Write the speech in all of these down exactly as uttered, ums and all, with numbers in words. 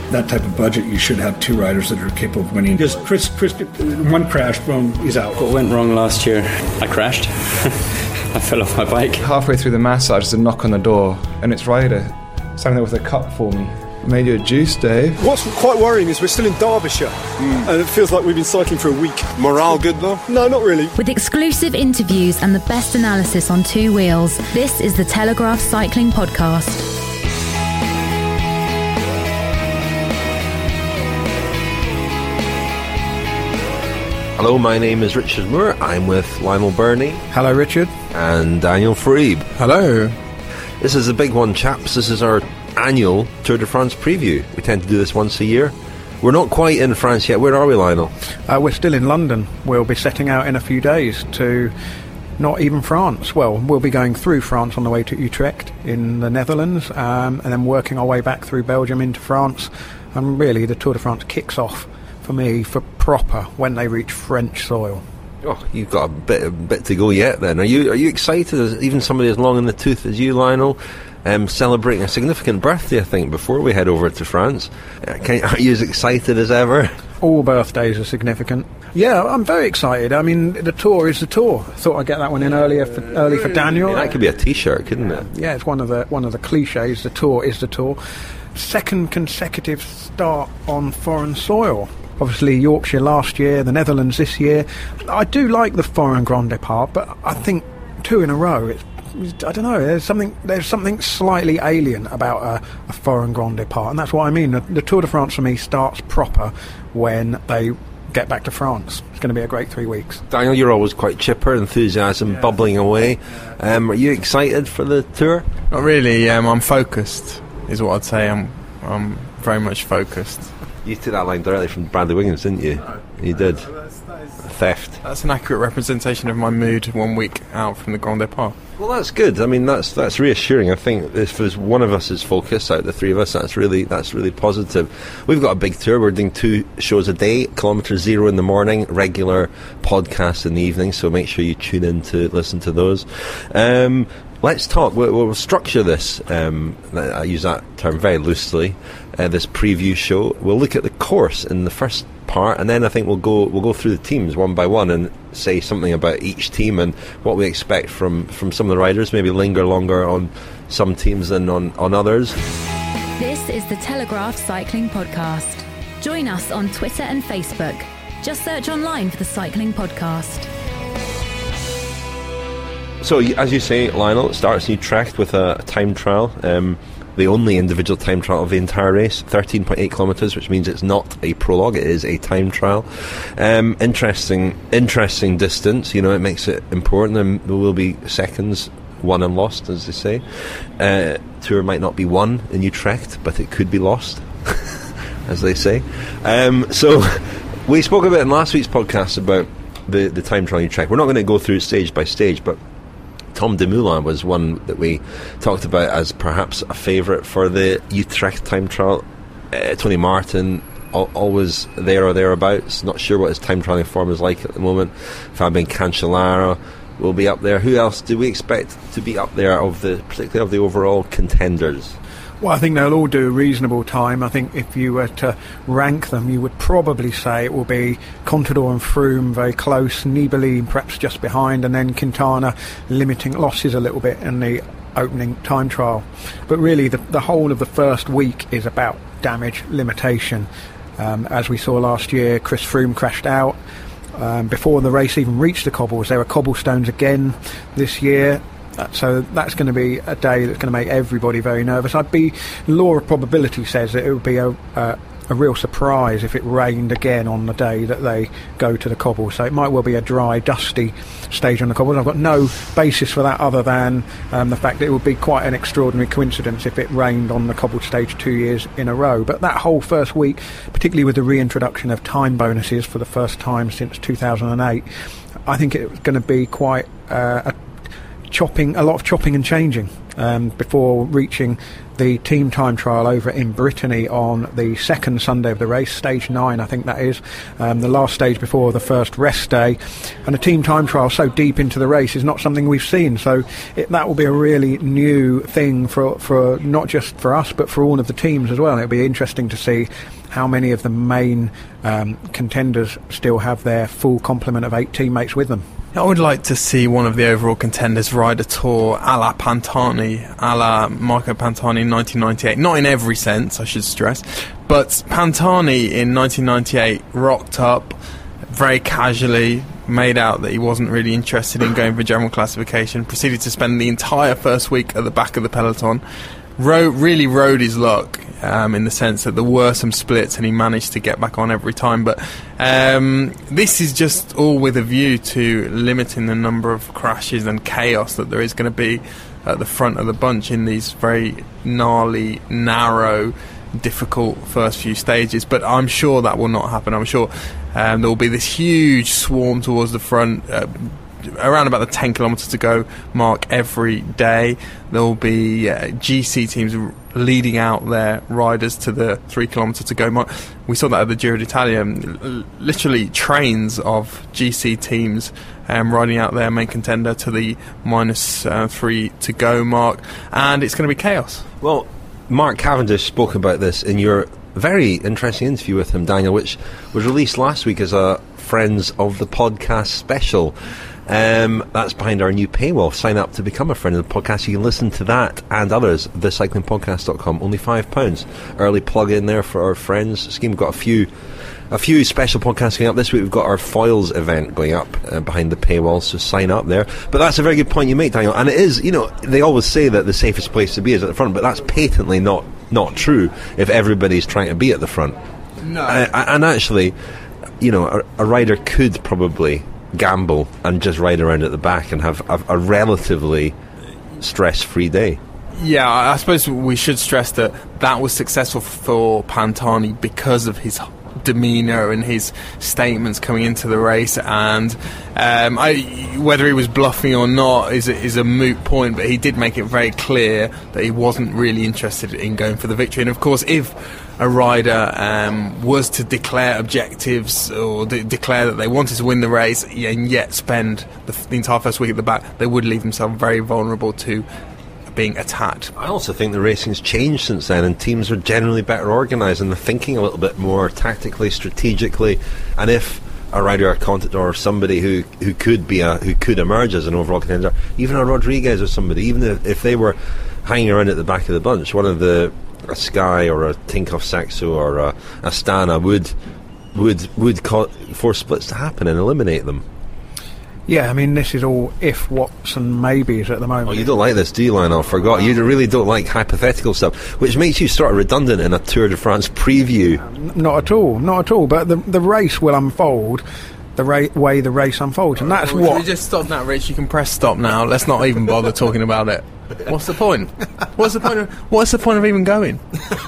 that type of budget, you should have two riders that are capable of winning. Because Chris, Chris, one crashed, boom, he's out. What went wrong last year? I crashed. I fell off my bike. Halfway through the massage, there's a knock on the door, and it's Ryder, standing there with a cup for me. Made you a juice, Dave. What's quite worrying is we're still in Derbyshire, mm. and it feels like we've been cycling for a week. Morale good though? No, not really. With exclusive interviews and the best analysis on two wheels, this is the Telegraph Cycling Podcast. Hello, my name is Richard Moore. I'm with Lionel Birnie. Hello, Richard. And Daniel Freeb. Hello. This is a big one, chaps. This is our annual Tour de France preview. We tend to do this once a year. We're not quite in France yet. Where are we, Lionel? Uh, we're still in London. We'll be setting out in a few days to not even France. Well, we'll be going through France on the way to Utrecht in the Netherlands, um, and then working our way back through Belgium into France. And really, the Tour de France kicks off for me for proper when they reach French soil. Oh, you've got a bit, a bit to go yet. Then are you? Are you excited? As even somebody as long in the tooth as you, Lionel? Um, celebrating a significant birthday, I think, before we head over to France. Uh, can, are you as excited as ever? All birthdays are significant. Yeah, I'm very excited. I mean, the Tour is the Tour. Thought I'd get that one in earlier, for, early for Daniel. I mean, that could be a T-shirt, couldn't it? Yeah, it's one of the one of the cliches. The Tour is the Tour. Second consecutive start on foreign soil. Obviously, Yorkshire last year, the Netherlands this year. I do like the foreign Grand Départ, but I think two in a row, it's I don't know. There's something. There's something slightly alien about a, a foreign Grand Départ, and that's what I mean. The, the Tour de France for me starts proper when they get back to France. It's going to be a great three weeks. Daniel, you're always quite chipper, enthusiasm yeah. bubbling away. Um, are you excited for the tour? Not really. Um, I'm focused, is what I'd say. I'm. I'm very much focused. You took that line directly from Bradley Wiggins, didn't you? No. You did. No, that's, that is, Theft. That's an accurate representation of my mood one week out from the Grand Départ. Well, that's good. I mean, that's that's reassuring. I think if there's one of us is focused out of the three of us, that's really that's really positive. We've got a big tour. We're doing two shows a day, kilometre zero in the morning, regular podcasts in the evening. So make sure you tune in to listen to those. Um, let's talk. We'll, we'll structure this. Um, I use that term very loosely. Uh, this preview show. We'll look at the course in the first part, and then I think we'll go we'll go through the teams one by one and say something about each team and what we expect from, from some of the riders, maybe linger longer on some teams than on, on others. This is the Telegraph Cycling Podcast. Join us on Twitter and Facebook. Just search online for the Cycling Podcast. So, as you say, Lionel, it starts in Utrecht with a, a time trial. Um, the only individual time trial of the entire race, thirteen point eight kilometres, which means it's not a prologue, it is a time trial. Um, interesting interesting distance, you know, it makes it important, and there will be seconds won and lost, as they say. Uh, tour might not be won in Utrecht, but it could be lost, as they say. Um, so, we spoke a bit in last week's podcast about the, the time trial in Utrecht. We're not going to go through it stage by stage, but Tom Dumoulin was one that we talked about as perhaps a favourite for the Utrecht time trial. Uh, Tony Martin, al- always there or thereabouts. Not sure what his time trialling form is like at the moment. Fabian Cancellara will be up there. Who else do we expect to be up there, of the particularly of the overall contenders? Well, I think they'll all do a reasonable time. I think if you were to rank them, you would probably say it will be Contador and Froome very close, Nibali perhaps just behind, and then Quintana limiting losses a little bit in the opening time trial. But really, the, the whole of the first week is about damage limitation. Um, as we saw last year, Chris Froome crashed out. Um, before the race even reached the cobbles, there were cobblestones again this year. So that's going to be a day that's going to make everybody very nervous. I'd be, law of probability says that it would be a, a, a real surprise if it rained again on the day that they go to the cobbles. So it might well be a dry, dusty stage on the cobbles. I've got no basis for that other than um, the fact that it would be quite an extraordinary coincidence if it rained on the cobbled stage two years in a row. But that whole first week, particularly with the reintroduction of time bonuses for the first time since two thousand eight, I think it's going to be quite uh, a chopping, a lot of chopping and changing um, before reaching the team time trial over in Brittany on the second Sunday of the race, stage nine I think that is, um, the last stage before the first rest day. And a team time trial so deep into the race is not something we've seen, so it, that will be a really new thing for, for not just for us but for all of the teams as well. It'll be interesting to see how many of the main um, contenders still have their full complement of eight teammates with them. I would like to see one of the overall contenders ride a tour a la Pantani, a la Marco Pantani in nineteen ninety-eight. Not in every sense, I should stress, but Pantani in nineteen ninety-eight rocked up very casually, made out that he wasn't really interested in going for general classification, proceeded to spend the entire first week at the back of the peloton, Ro- really rode his luck um, in the sense that there were some splits and he managed to get back on every time. But um, this is just all with a view to limiting the number of crashes and chaos that there is going to be at the front of the bunch in these very gnarly, narrow, difficult first few stages. But I'm sure that will not happen. I'm sure um, there will be this huge swarm towards the front, uh, around about the ten kilometres to go mark every day. There will be uh, G C teams r- leading out their riders to the three kilometre to go mark. We saw that at the Giro d'Italia, l- literally trains of G C teams um, riding out their main contender to the minus uh, three to go mark, and it's going to be chaos. Well, Mark Cavendish spoke about this in your very interesting interview with him, Daniel, which was released last week as a Friends of the Podcast special. Um, that's behind our new paywall. Sign up to become a friend of the podcast. You can listen to that and others, the cycling podcast dot com. Only five pounds. Early plug in there for our friends scheme. We've got a few a few special podcasts going up this week. We've got our Foils event going up uh, behind the paywall, so sign up there. But that's a very good point you make, Daniel. And it is, you know, they always say that the safest place to be is at the front, but that's patently not, not true if everybody's trying to be at the front. No. Uh, and actually, you know, a, a rider could probably gamble and just ride around at the back and have a, a relatively stress-free day. Yeah, I suppose we should stress that that was successful for Pantani because of his demeanour and his statements coming into the race, and um, I, whether he was bluffing or not is a, is a moot point, but he did make it very clear that he wasn't really interested in going for the victory. And of course, if a rider um, was to declare objectives or de- declare that they wanted to win the race and yet spend the, the entire first week at the back, they would leave themselves very vulnerable to being attacked. I also think the racing's changed since then, and teams are generally better organised and they're thinking a little bit more tactically, strategically. And if a rider, a Contador, or somebody who, who could be a who could emerge as an overall contender, even a Rodriguez or somebody, even if, if they were hanging around at the back of the bunch, one of the a Sky or a Tinkoff Saxo or a Astana would would would cause force splits to happen and eliminate them. Yeah, I mean, this is all if, whats and maybes at the moment. Oh, you don't like this, do you, Lionel? I forgot. You really don't like hypothetical stuff, which makes you sort of redundant in a Tour de France preview. Um, not at all, not at all. But the the race will unfold the ra- way the race unfolds, and that's well, what... Should we just stop that, Rich? You can press stop now. Let's not even bother talking about it. What's the point? What's the point of, what's the point of even going?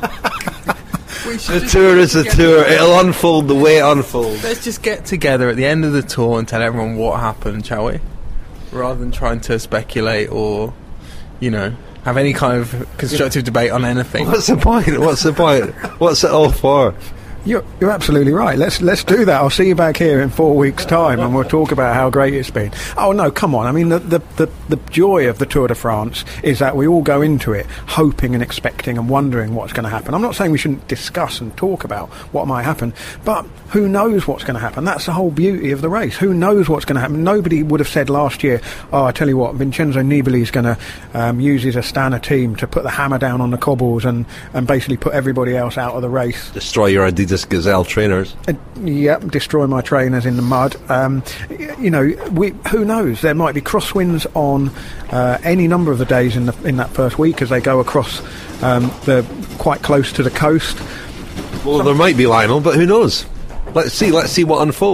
The tour is a tour. It'll unfold the way it unfolds. Let's just get together at the end of the tour and tell everyone what happened, shall we? Rather than trying to speculate or, you know, have any kind of constructive debate on anything. What's the point? What's the point? What's it all for? You're, you're absolutely right. Let's let's do that. I'll see you back here in four weeks' time, and we'll talk about how great it's been. Oh no, come on! I mean, the the, the the joy of the Tour de France is that we all go into it hoping and expecting and wondering what's going to happen. I'm not saying we shouldn't discuss and talk about what might happen, but who knows what's going to happen? That's the whole beauty of the race. Who knows what's going to happen? Nobody would have said last year, "Oh, I tell you what, Vincenzo Nibali is going to um, use his Astana team to put the hammer down on the cobbles and and basically put everybody else out of the race." Destroy your Adidas Gazelle trainers. Uh, yep, destroy my trainers in the mud. Um, y- you know, we, who knows? There might be crosswinds on uh, any number of the days in the in that first week as they go across um, the quite close to the coast. Well, there might be, Lionel, but who knows? Let's see. Let's see what unfolds.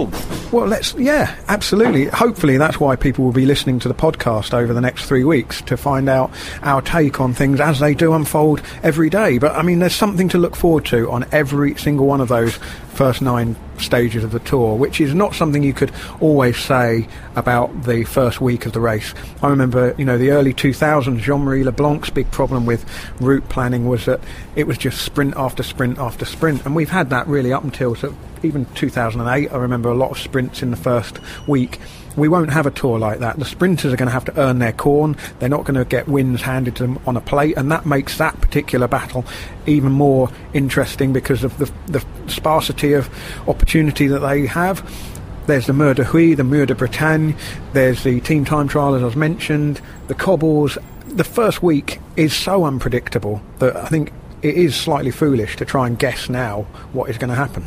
Well, let's, yeah, absolutely. Hopefully that's why people will be listening to the podcast over the next three weeks to find out our take on things as they do unfold every day. But, I mean, there's something to look forward to on every single one of those first nine stages of the Tour, which is not something you could always say about the first week of the race. I remember, you know, the early two thousands, Jean-Marie Leblanc's big problem with route planning was that it was just sprint after sprint after sprint, and we've had that really up until sort of even two thousand eight. I remember a lot of sprints in the first week. We won't have a Tour like that. The sprinters are going to have to earn their corn. They're not going to get wins handed to them on a plate, and that makes that particular battle even more interesting because of the, the sparsity of opportunity that they have. There's the Mur de Huy, the Mur de Bretagne, there's the team time trial, as I've mentioned, the cobbles. The first week is so unpredictable that I think it is slightly foolish to try and guess now what is going to happen.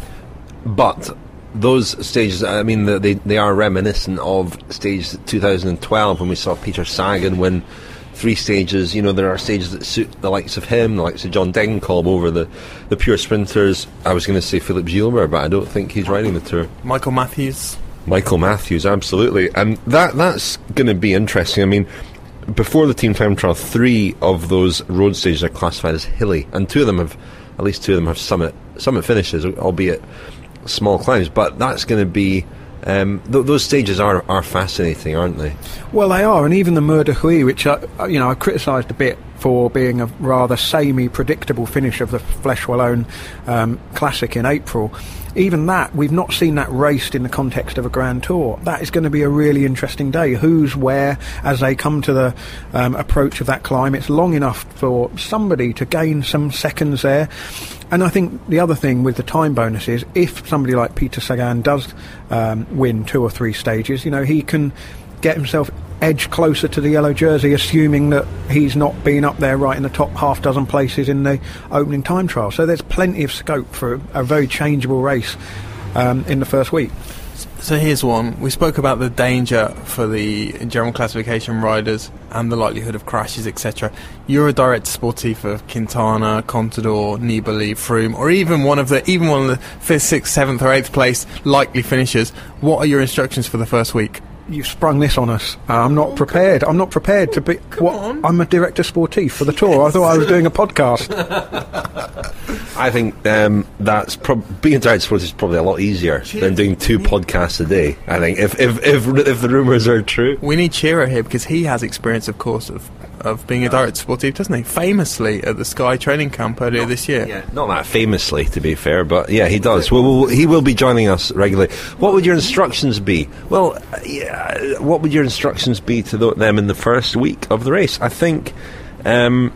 But those stages, I mean, they they are reminiscent of stage two thousand twelve when we saw Peter Sagan win three stages. You know, there are stages that suit the likes of him, the likes of John Degenkolb over the, the pure sprinters. I was going to say Philip Gilbert, but I don't think he's riding the Tour. Michael Matthews. Michael Matthews, absolutely. And that that's going to be interesting. I mean, before the team time trial, three of those road stages are classified as hilly, and two of them have, at least two of them have summit summit finishes, albeit small climbs. But that's going to be um, th- those stages are, are fascinating, aren't they? Well, they are, and even the Mur de Huy, which I, you know I criticised a bit for being a rather samey, predictable finish of the Flèche Wallonne um, Classic in April. Even that, we've not seen that raced in the context of a Grand Tour. That is going to be a really interesting day. Who's where as they come to the um, approach of that climb? It's long enough for somebody to gain some seconds there. And I think the other thing with the time bonus is if somebody like Peter Sagan does um, win two or three stages, you know, he can get himself edge closer to the yellow jersey, assuming that he's not been up there right in the top half dozen places in the opening time trial. So there's plenty of scope for a very changeable race um, in the first week. So here's one. We spoke about the danger for the general classification riders and the likelihood of crashes, et cetera. You're a director sportif of Quintana, Contador, Nibali, Froome, or even one of the even one of the fifth, sixth, seventh, or eighth place likely finishers. What are your instructions for the first week? You've sprung this on us. Uh, I'm not prepared. I'm not prepared to be. Come what, on. I'm a director sportif for the Tour. I thought I was doing a podcast. I think um, that's prob- being a director sportif is probably a lot easier than doing two podcasts a day. I think if if if, if the rumours are true, we need Shearer here because he has experience, of course, of of being a director sportif, doesn't he? Famously at the Sky training camp earlier not, this year. Yeah, not that famously, to be fair, but yeah, he does. Well, well, he will be joining us regularly. What would your instructions be? Well, yeah, what would your instructions be to th- them in the first week of the race? I think um,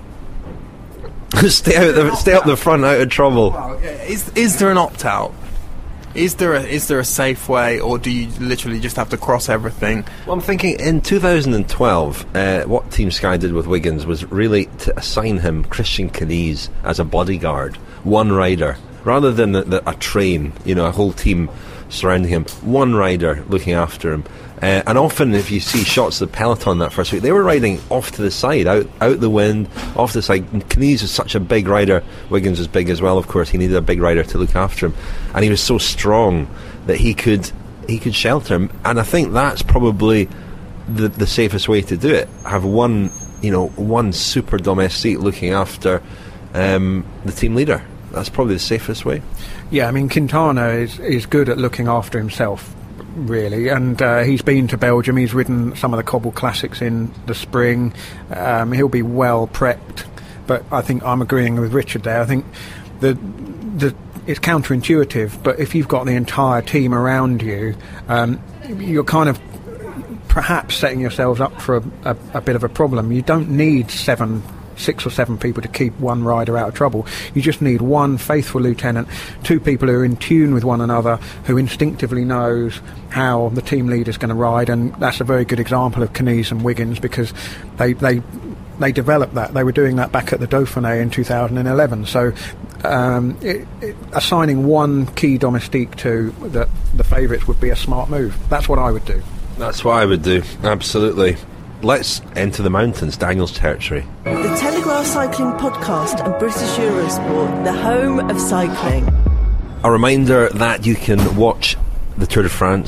stay out, the, stay up the front, out of trouble. Is is there an opt out? Is there a is there a safe way, or do you literally just have to cross everything? Well, I'm thinking in two thousand twelve, uh, what Team Sky did with Wiggins was really to assign him Christian Knies as a bodyguard, one rider, rather than the, the, a train, you know, a whole team surrounding him, one rider looking after him. Uh, and often if you see shots of the peloton that first week, they were riding off to the side, out out the wind, off the side. Knies was such a big rider. Wiggins was big as well, of course. He needed a big rider to look after him, and he was so strong that he could he could shelter him. And I think that's probably the the safest way to do it. Have one, you know, one super domestique looking after um, the team leader. That's probably the safest way. Yeah, I mean, Quintana is is good at looking after himself, really, and uh, he's been to Belgium. He's ridden some of the Cobble Classics in the spring. Um, he'll be well prepped, but I think I'm agreeing with Richard there. I think the the it's counterintuitive, but if you've got the entire team around you, um, you're kind of perhaps setting yourselves up for a, a, a bit of a problem. You don't need seven six or seven people to keep one rider out of trouble. You just need one faithful lieutenant, two people who are in tune with one another, who instinctively knows how the team leader's going to ride, and that's a very good example of Knies and Wiggins because they they they developed that. They were doing that back at the Dauphiné in two thousand eleven. So um, it, it, assigning one key domestique to the, the favourites would be a smart move. That's what I would do. That's what I would do, absolutely. Let's enter the mountains, Daniel's territory. The Telegraph Cycling Podcast and British Eurosport, the home of cycling. A reminder that you can watch the Tour de France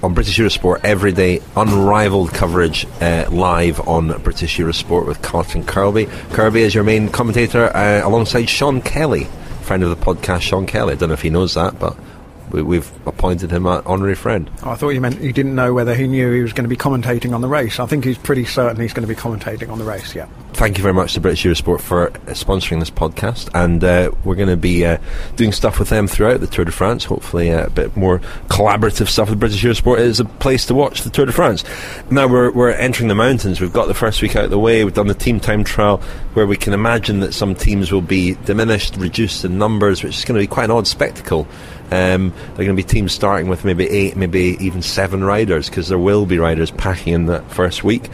on British Eurosport every day, unrivaled coverage uh, live on British Eurosport with Carlton Kirby. Kirby is your main commentator uh, alongside Sean Kelly, friend of the podcast, Sean Kelly. I don't know if he knows that, but we, we've appointed him an honorary friend. Oh, I thought you meant he didn't know whether he knew he was going to be commentating on the race. I think he's pretty certain he's going to be commentating on the race, yeah. Thank you very much to British Eurosport for sponsoring this podcast, and uh, we're going to be uh, doing stuff with them throughout the Tour de France, hopefully uh, a bit more collaborative stuff with British Eurosport. It is a place to watch the Tour de France. Now we're, we're entering the mountains. We've got the first week out of the way. We've done the team time trial, where we can imagine that some teams will be diminished, reduced in numbers, which is going to be quite an odd spectacle. Um, there are going to be teams starting with maybe eight, maybe even seven riders, because there will be riders packing in that first week.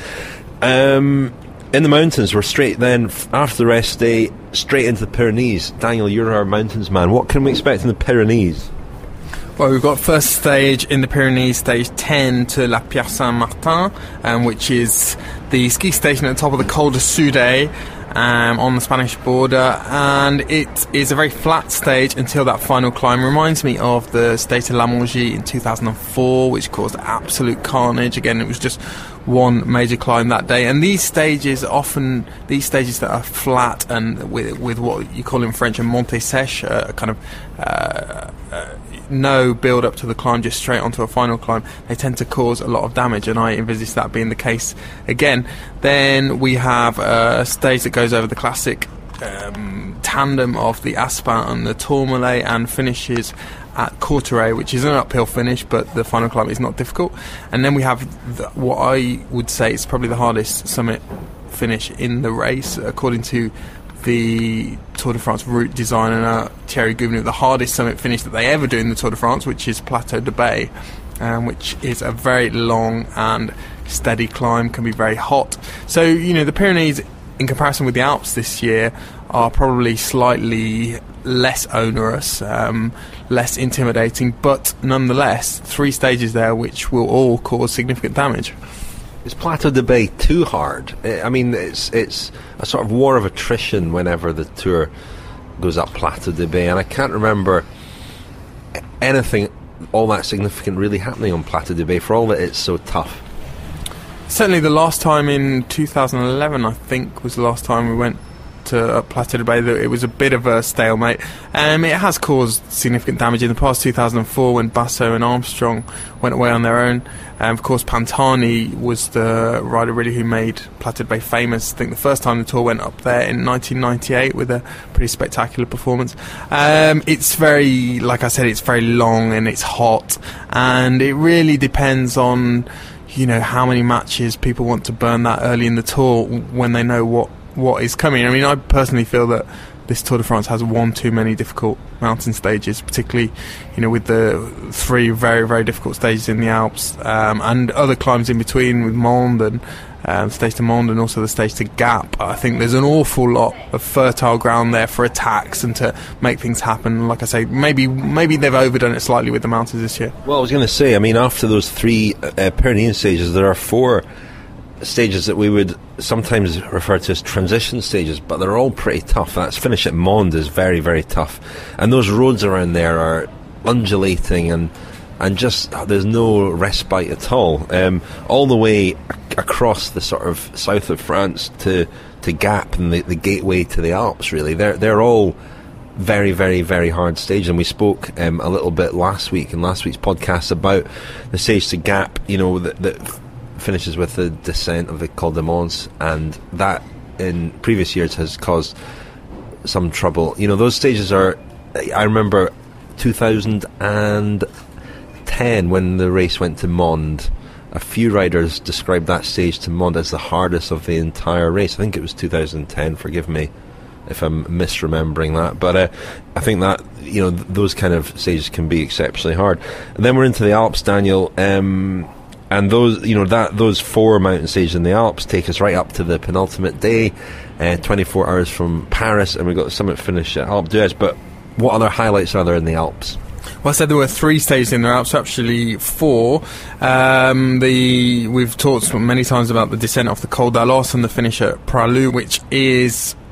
Um... In the mountains, we're straight then, f- after the rest day, straight into the Pyrenees. Daniel, you're our mountains man. What can we expect in the Pyrenees? Well, we've got first stage in the Pyrenees, stage ten to La Pierre Saint-Martin, um, which is the ski station at the top of the Col de Soude, um, on the Spanish border, and it is a very flat stage until that final climb. Reminds me of the stage of La Mongie in two thousand four, which caused absolute carnage. Again, it was just one major climb that day, and these stages often these stages that are flat and with with what you call in French a montée sèche, a kind of uh, uh, no build up to the climb, just straight onto a final climb, they tend to cause a lot of damage, and I envisage that being the case again. Then we have a stage that goes over the classic um, tandem of the Aspin and the Tourmalet, and finishes at Courtrai, which is an uphill finish, but the final climb is not difficult. And then we have the, what I would say is probably the hardest summit finish in the race, according to the Tour de France route designer Thierry Gouvenou, the hardest summit finish that they ever do in the Tour de France, which is Plateau de Bay, um, which is a very long and steady climb, can be very hot. So, you know, the Pyrenees, in comparison with the Alps this year, are probably slightly less onerous, um, less intimidating, but nonetheless, three stages there which will all cause significant damage. Is Plateau de Bay too hard? I mean, it's it's a sort of war of attrition whenever the Tour goes up Plateau de Bay, and I can't remember anything all that significant really happening on Plateau de Bay, for all that it's so tough. Certainly the last time in two thousand eleven, I think, was the last time we went to Plateau de Bay. It was a bit of a stalemate. Um, it has caused significant damage in the past. Two thousand four, when Basso and Armstrong went away on their own. Um, of course, Pantani was the rider really who made Plateau de Bay famous. I think the first time the Tour went up there in nineteen ninety-eight with a pretty spectacular performance. Um, it's very, like I said, it's very long and it's hot, and it really depends on, you know, how many matches people want to burn that early in the Tour when they know what what is coming. I mean, I personally feel that this Tour de France has one too many difficult mountain stages, particularly, you know, with the three very, very difficult stages in the Alps, um, and other climbs in between with Mende and um, Stage to Mende, and also the Stage to Gap. I think there's an awful lot of fertile ground there for attacks and to make things happen. Like I say, maybe maybe they've overdone it slightly with the mountains this year. Well, I was going to say, I mean, after those three uh, Pyrenean stages, there are four stages that we would sometimes refer to as transition stages, but they're all pretty tough. That's finish at Mende is very, very tough, and those roads around there are undulating and and just uh, there's no respite at all, um, all the way ac- across the sort of south of France to to Gap and the, the gateway to the Alps. Really, they're they're all very, very, very hard stages, and we spoke um, a little bit last week in last week's podcast about the stage to Gap, you know, that, that finishes with the descent of the Col de Mons, and that in previous years has caused some trouble. You know, those stages are, I remember two thousand ten when the race went to Mende, a few riders described that stage to Mende as the hardest of the entire race. I think it was two thousand ten, forgive me if I'm misremembering that, but uh, I think that, you know, th- those kind of stages can be exceptionally hard. And then we're into the Alps, Daniel, um, and those, you know, that those four mountain stages in the Alps take us right up to the penultimate day, uh, twenty-four hours from Paris, and we've got the summit finish at Alpe d'Huez. But what other highlights are there in the Alps? Well, I said there were three stages in the Alps, actually four. Um, the we've talked many times about the descent off the Col d'Alos and the finish at Pralou, which is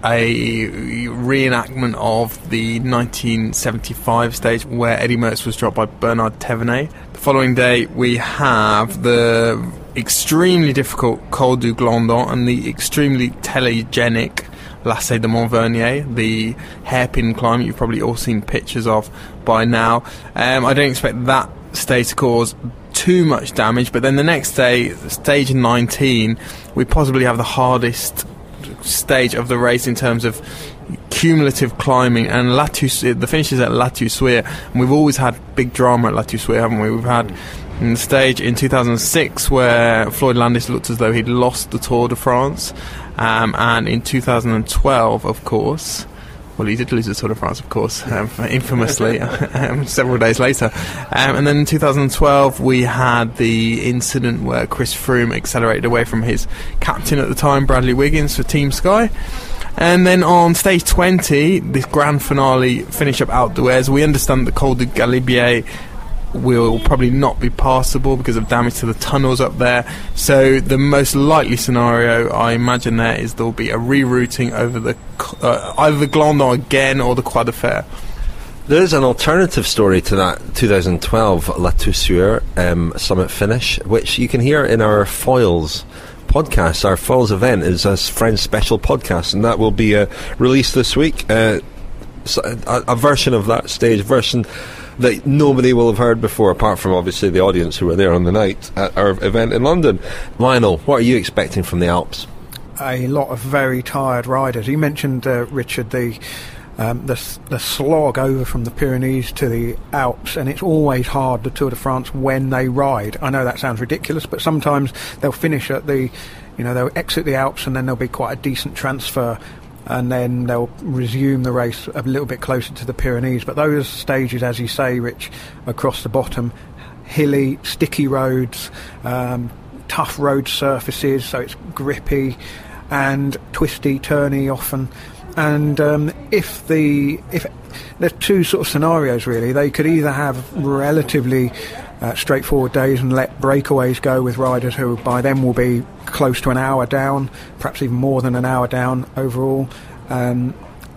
a reenactment of the nineteen seventy-five stage where Eddy Merckx was dropped by Bernard Thévenet. The following day we have the extremely difficult Col du Glandon and the extremely telegenic Lacet de Montvernier, the hairpin climb you've probably all seen pictures of by now. Um, I don't expect that stage to cause too much damage, but then the next day, stage nineteen, we possibly have the hardest stage of the race in terms of cumulative climbing, and La Toussuire, the finish is at La Toussuire, and we've always had big drama at La Toussuire, haven't we? We've had the stage in two thousand six where Floyd Landis looked as though he'd lost the Tour de France, um, and in two thousand twelve, of course, well, he did lose the Tour de France, of course, um, infamously, um, several days later. Um, and then in two thousand twelve, we had the incident where Chris Froome accelerated away from his captain at the time, Bradley Wiggins, for Team Sky. And then on stage twenty, this grand finale finish up outdoors. We understand the Col du Galibier will probably not be passable because of damage to the tunnels up there. So the most likely scenario, I imagine, there is there will be a rerouting over the uh, either the Glandon again or the Croix de Fer. There is an alternative story to that two thousand twelve La Toussuire um, summit finish, which you can hear in our Foils podcast. Our Foils event is a Friends special podcast, and that will be uh, released this week. Uh, so a, a version of that stage, version that nobody will have heard before, apart from obviously the audience who were there on the night at our event in London. Lionel, what are you expecting from the Alps? A lot of very tired riders. You mentioned, uh, Richard, the um, the, the slog over from the Pyrenees to the Alps, and it's always hard, the Tour de France, when they ride. I know that sounds ridiculous, but sometimes they'll finish at the, you know, they'll exit the Alps and then there'll be quite a decent transfer, and then they'll resume the race a little bit closer to the Pyrenees. But those stages, as you say, Rich, across the bottom, hilly, sticky roads, um, tough road surfaces, so it's grippy and twisty, turny often. And um, if the if there's two sort of scenarios really, they could either have relatively uh, straightforward days and let breakaways go with riders who by then will be close to an hour down, perhaps even more than an hour down overall. Um,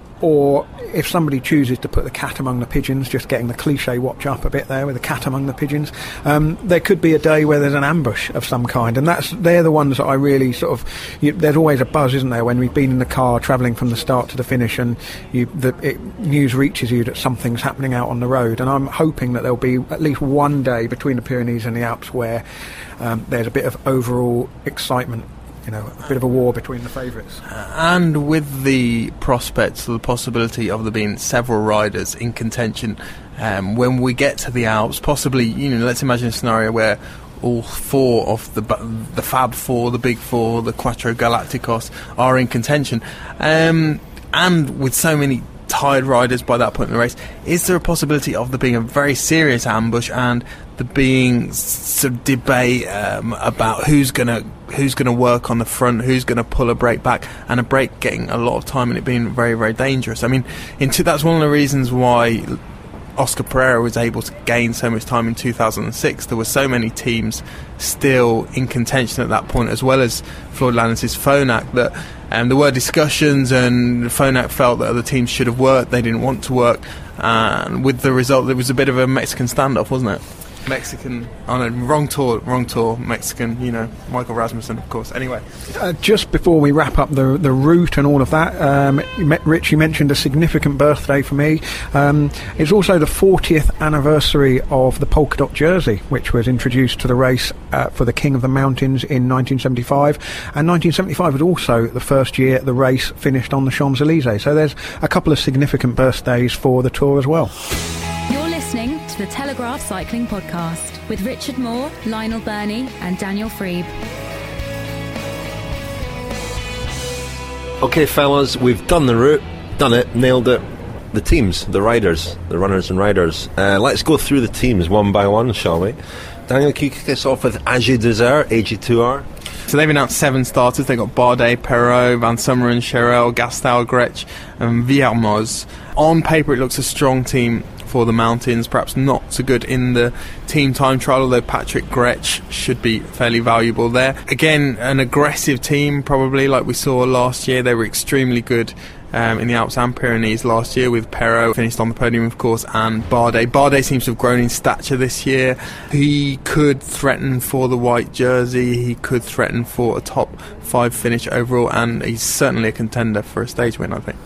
or if somebody chooses to put the cat among the pigeons, just getting the cliche watch up a bit there with the cat among the pigeons, um, there could be a day where there's an ambush of some kind, and that's they're the ones that I really sort of, you, there's always a buzz, isn't there, when we've been in the car travelling from the start to the finish, and you, the it, news reaches you that something's happening out on the road. And I'm hoping that there'll be at least one day between the Pyrenees and the Alps where um, there's a bit of overall excitement. You know, a bit of a war between the favourites. And with the prospects or the possibility of there being several riders in contention, um, when we get to the Alps, possibly, you know, let's imagine a scenario where all four of the the Fab Four, the Big Four, the Quattro Galacticos are in contention. Um, and with so many tired riders by that point in the race, is there a possibility of there being a very serious ambush and there being some debate um, about who's gonna who's gonna work on the front, who's gonna pull a brake back, and a brake getting a lot of time and it being very, very dangerous? I mean, into, that's one of the reasons why Oscar Pereira was able to gain so much time in two thousand six. There were so many teams still in contention at that point, as well as Floyd Landis' Phonak, that um, there were discussions, and Phonak felt that other teams should have worked, they didn't want to work, and with the result there was a bit of a Mexican standoff, wasn't it? Mexican, oh no, wrong tour, wrong tour, Mexican, you know, Michael Rasmussen, of course. Anyway. Uh, just before we wrap up the the route and all of that, um, you met, Rich, you mentioned a significant birthday for me. Um, it's also the fortieth anniversary of the polka dot jersey, which was introduced to the race uh, for the King of the Mountains in nineteen seventy-five. And nineteen seventy-five was also the first year the race finished on the Champs-Elysees. So there's a couple of significant birthdays for the Tour as well. Listening to the Telegraph Cycling Podcast with Richard Moore, Lionel Burney and Daniel Freeb. Okay, fellas, we've done the route, done it, nailed it. The teams, the riders, the runners and riders. Uh, let's go through the teams one by one, shall we? Daniel, can you kick us off with A G two R, A G two R? So they've announced seven starters. They've got Bardet, Perrault, Van Summeren, Cherel, Gastal, Grech and Villermoz. On paper it looks a strong team for the mountains, perhaps not so good in the team time trial, although Patrick Grech should be fairly valuable there. Again, an aggressive team, probably like we saw last year. They were extremely good um, in the Alps and Pyrenees last year, with Perrault finished on the podium, of course, and Bardet. Bardet seems to have grown in stature this year. He could threaten for the white jersey, he could threaten for a top five finish overall, and he's certainly a contender for a stage win, I think.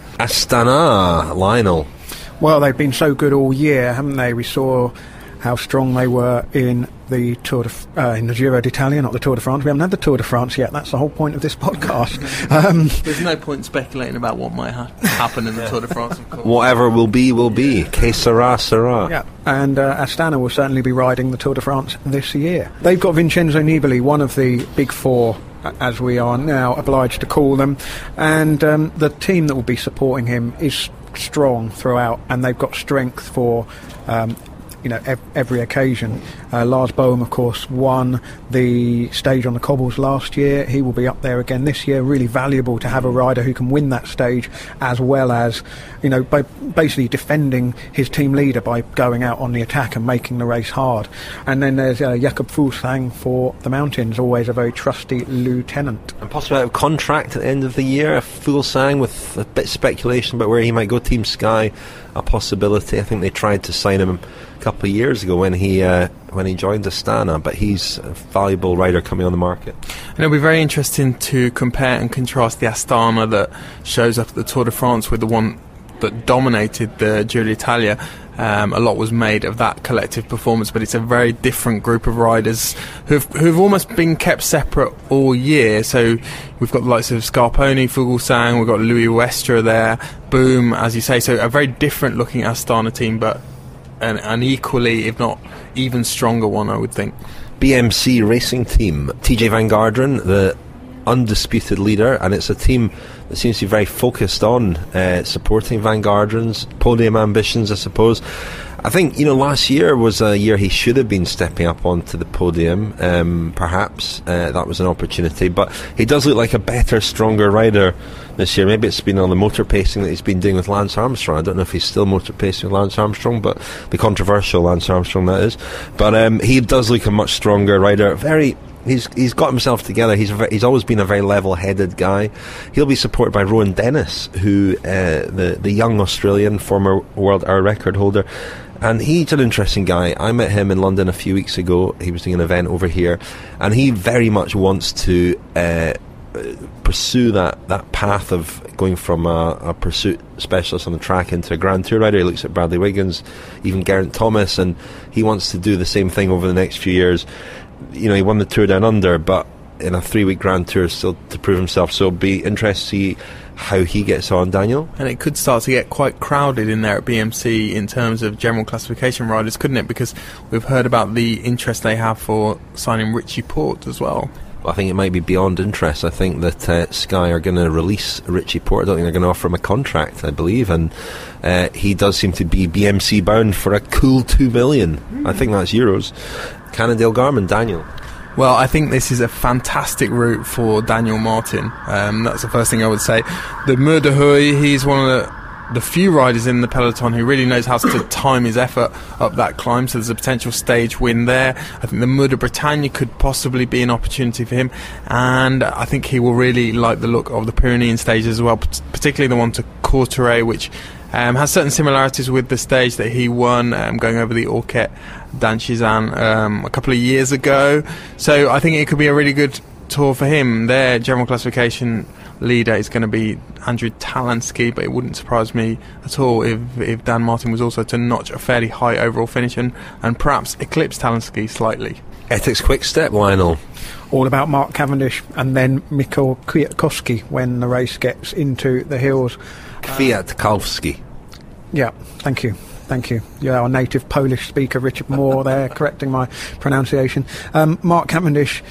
Astana, Lionel. Well, they've been so good all year, haven't they? We saw how strong they were in the Tour de, uh, in the Giro d'Italia, not the Tour de France. We haven't had the Tour de France yet. That's the whole point of this podcast. Um, There's no point speculating about what might ha- happen in the Tour de France, of course. Whatever will be, will be. Que sera, sera. Yeah, and uh, Astana will certainly be riding the Tour de France this year. They've got Vincenzo Nibali, one of the big four, as we are now obliged to call them, and um, the team that will be supporting him is strong throughout, and they've got strength for um, you know ev- every occasion. uh, Lars Bohm, of course, won the stage on the cobbles last year. He will be up there again this year. Really valuable to have a rider who can win that stage, as well as, you know, by basically defending his team leader by going out on the attack and making the race hard. And then there's uh, Jakob Fuglsang for the mountains, always a very trusty lieutenant. And possibly out of contract at the end of the year, Fuglsang, with a bit of speculation about where he might go. Team Sky, a possibility. I think they tried to sign him a couple of years ago when he uh, when he joined Astana, but he's a valuable rider coming on the market. And it'll be very interesting to compare and contrast the Astana that shows up at the Tour de France with the one that dominated the Giro d'Italia. Um, a lot was made of that collective performance, but it's a very different group of riders who've who've almost been kept separate all year. So we've got the likes of Scarponi, Fuglsang, we've got Louis Westra there, Boom, as you say. So a very different looking Astana team, but an, an equally, if not even stronger one, I would think. B M C Racing Team, T J Van Garderen, the undisputed leader, and it's a team that seems to be very focused on uh, supporting Van Garderen's podium ambitions, I suppose. I think, you know, last year was a year he should have been stepping up onto the podium, um, perhaps. Uh, that was an opportunity, but he does look like a better, stronger rider this year. Maybe it's been all the motor pacing that he's been doing with Lance Armstrong. I don't know if he's still motor pacing with Lance Armstrong, but the controversial Lance Armstrong, that is. But um, he does look a much stronger rider. Very... He's he's got himself together. He's a ve- he's always been a very level-headed guy. He'll be supported by Rowan Dennis, who uh, the the young Australian former world hour record holder, and he's an interesting guy. I met him in London a few weeks ago. He was doing an event over here, and he very much wants to uh, pursue that that path of going from a, a pursuit specialist on the track into a Grand Tour rider. He looks at Bradley Wiggins, even Geraint Thomas, and he wants to do the same thing over the next few years. You know, he won the Tour Down Under, but in a three-week Grand Tour still to prove himself. So it'll be interesting to see how he gets on, Daniel. And it could start to get quite crowded in there at B M C in terms of general classification riders, couldn't it? Because we've heard about the interest they have for signing Richie Porte as well. Well, I think it might be beyond interest. I think that uh, Sky are going to release Richie Porte. I don't think they're going to offer him a contract, I believe, and uh, he does seem to be B M C bound for a cool two million. Mm. I think that's euros. Cannondale Garmin, Daniel. Well, I think this is a fantastic route for Daniel Martin. Um, that's the first thing I would say. The Mur de Huy, he's one of the, the few riders in the peloton who really knows how to time his effort up that climb, so there's a potential stage win there. I think the Mur de Bretagne could possibly be an opportunity for him, and I think he will really like the look of the Pyrenean stage as well, particularly the one to Courtrai, which Um, has certain similarities with the stage that he won, um, going over the Orquet d'Anchizan um, a couple of years ago. So I think it could be a really good tour for him. Their general classification leader is going to be Andrew Talansky, but it wouldn't surprise me at all if, if Dan Martin was also to notch a fairly high overall finish and, and perhaps eclipse Talansky slightly. Ethics Quick Step, Lionel. All about Mark Cavendish and then Mikko Kwiatkowski when the race gets into the hills. Kwiatkowski. Yeah, thank you. Thank you. Yeah, our native Polish speaker, Richard Moore, there, correcting my pronunciation. Um, Mark Cavendish,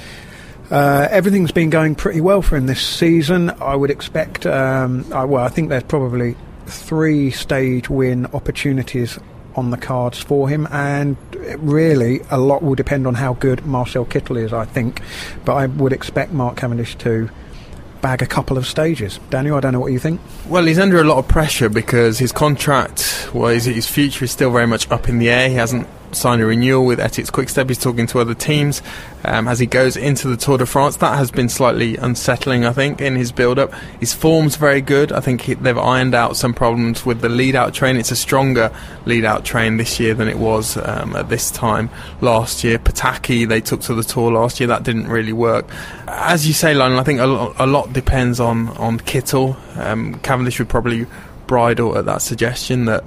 uh, everything's been going pretty well for him this season. I would expect, um, I, well, I think there's probably three stage win opportunities on the cards for him, and really a lot will depend on how good Marcel Kittel is, I think. But I would expect Mark Cavendish to bag a couple of stages. Daniel, I don't know what you think. Well, he's under a lot of pressure because his contract, well, his, his future is still very much up in the air. He hasn't sign a renewal with Etihad Quickstep. He's talking to other teams um, as he goes into the Tour de France. That has been slightly unsettling, I think, in his build-up. His form's very good. I think he, they've ironed out some problems with the lead-out train. It's a stronger lead-out train this year than it was um, at this time last year. Pataki, they took to the Tour last year. That didn't really work. As you say, Lionel, I think a lot, a lot depends on, on Kittel. Um, Cavendish would probably bridle at that suggestion that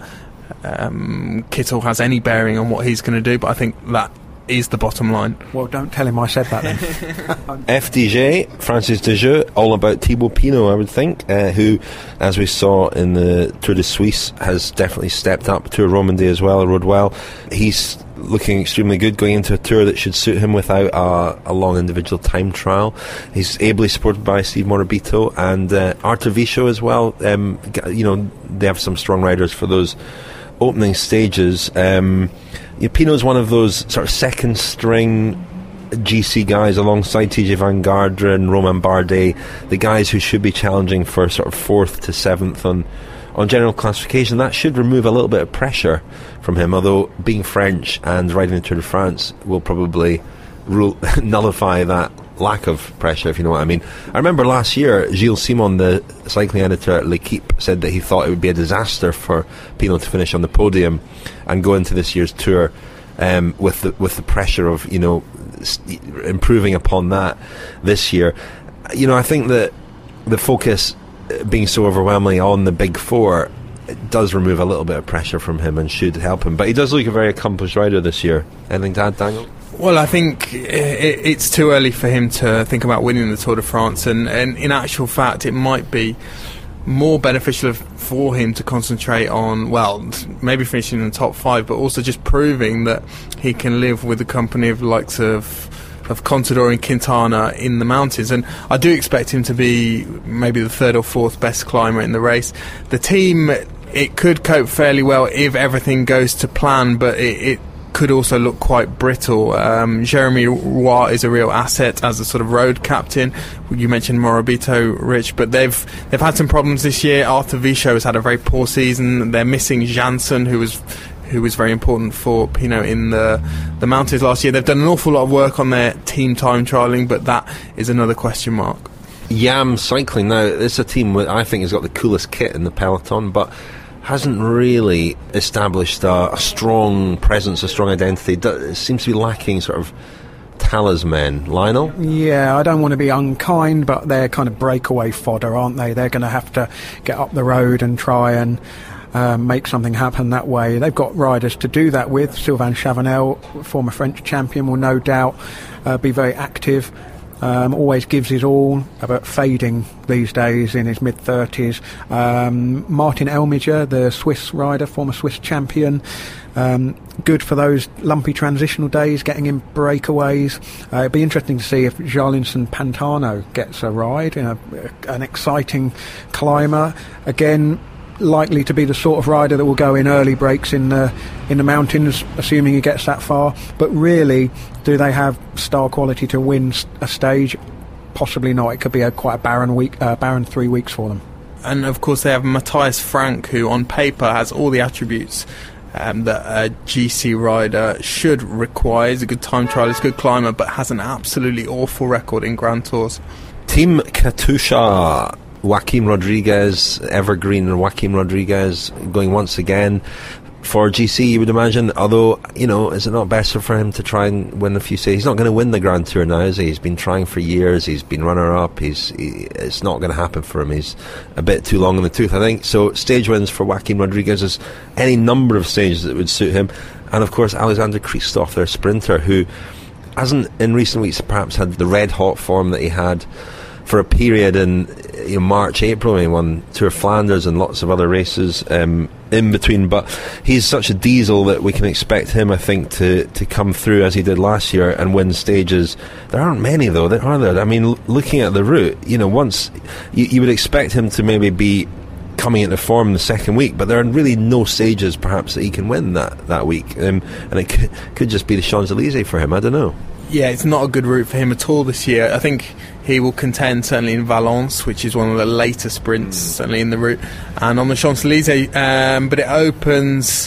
um, Kittel has any bearing on what he's going to do, but I think that is the bottom line. Well, don't tell him I said that then. F D J, Francis Dejeux, all about Thibaut Pinot, I would think, uh, who, as we saw in the Tour de Suisse, has definitely stepped up. Tour Romandie as well, rode well. He's looking extremely good going into a tour that should suit him without a, a long individual time trial. He's ably supported by Steve Morabito and uh, Artur Vicho as well. Um, you know, they have some strong riders for those opening stages. Um, you know, Pinot's one of those sort of second string G C guys alongside T J Van Garderen, Romain Bardet, the guys who should be challenging for sort of fourth to seventh on on general classification. That should remove a little bit of pressure from him, although being French and riding the Tour de France will probably rule, nullify that lack of pressure, if you know what I mean. I remember last year Gilles Simon, the cycling editor at L'Equipe, said that he thought it would be a disaster for Pinot to finish on the podium and go into this year's Tour um, with the, with the pressure of, you know, st- improving upon that this year. You know, I think that the focus being so overwhelmingly on the big four, it does remove a little bit of pressure from him and should help him. But he does look a very accomplished rider this year. Anything to add, Daniel? Well, I think it's too early for him to think about winning the Tour de France, and, and in actual fact it might be more beneficial for him to concentrate on, well, maybe finishing in the top five, but also just proving that he can live with the company of the likes of of Contador and Quintana in the mountains. And I do expect him to be maybe the third or fourth best climber in the race. The team, it could cope fairly well if everything goes to plan, but it, it could also look quite brittle. Um, Jeremy Roy is a real asset as a sort of road captain. You mentioned Morabito, Rich, but they've they've had some problems this year. Artur Vicho has had a very poor season. They're missing Janssen, who was who was very important for Pinot in the the mountains last year. They've done an awful lot of work on their team time trialling, but that is another question mark. Yam Cycling, now, it's a team that I think has got the coolest kit in the peloton, but hasn't really established a, a strong presence, a strong identity. It seems to be lacking sort of talisman. Lionel? Yeah, I don't want to be unkind, but they're kind of breakaway fodder, aren't they? They're going to have to get up the road and try and Um, make something happen that way. They've got riders to do that with. Sylvain Chavanel, former French champion, will no doubt uh, be very active. Um, always gives his all, but fading these days in his mid-thirties. Um, Martin Elmiger, the Swiss rider, former Swiss champion, um, good for those lumpy transitional days, getting in breakaways. Uh, it'd be interesting to see if Jarlinson Pantano gets a ride, you know, an exciting climber. Again, likely to be the sort of rider that will go in early breaks in the in the mountains, assuming he gets that far. But really, do they have star quality to win a stage? Possibly not. It could be a quite a barren week, uh, barren three weeks for them. And of course, they have Matthias Frank, who on paper has all the attributes um, that a G C rider should require. He's a good time trialist, good climber, but has an absolutely awful record in Grand Tours. Team Katusha. Joaquim Rodriguez, evergreen Joaquim Rodriguez, going once again for G C, you would imagine. Although, you know, is it not better for him to try and win a few stages? He's not going to win the Grand Tour now, is he? He's been trying for years. He's been runner-up. He's he, it's not going to happen for him. He's a bit too long in the tooth, I think. So stage wins for Joaquim Rodriguez is any number of stages that would suit him. And of course, Alexander Kristoff, their sprinter, who hasn't in recent weeks perhaps had the red-hot form that he had for a period in, you know, March, April. He won Tour of Flanders and lots of other races um, in between, but he's such a diesel that we can expect him, I think, to, to come through as he did last year and win stages. There aren't many, though, there are there? I mean, l- looking at the route, you know, once you, you would expect him to maybe be coming into form the second week, but there are really no stages perhaps that he can win that, that week, um, and it could, could just be the Champs-Elysees for him. I don't know. Yeah, it's not a good route for him at all this year. I think he will contend certainly in Valence, which is one of the later sprints, mm. certainly in the route, and on the Champs-Elysees, um, but it opens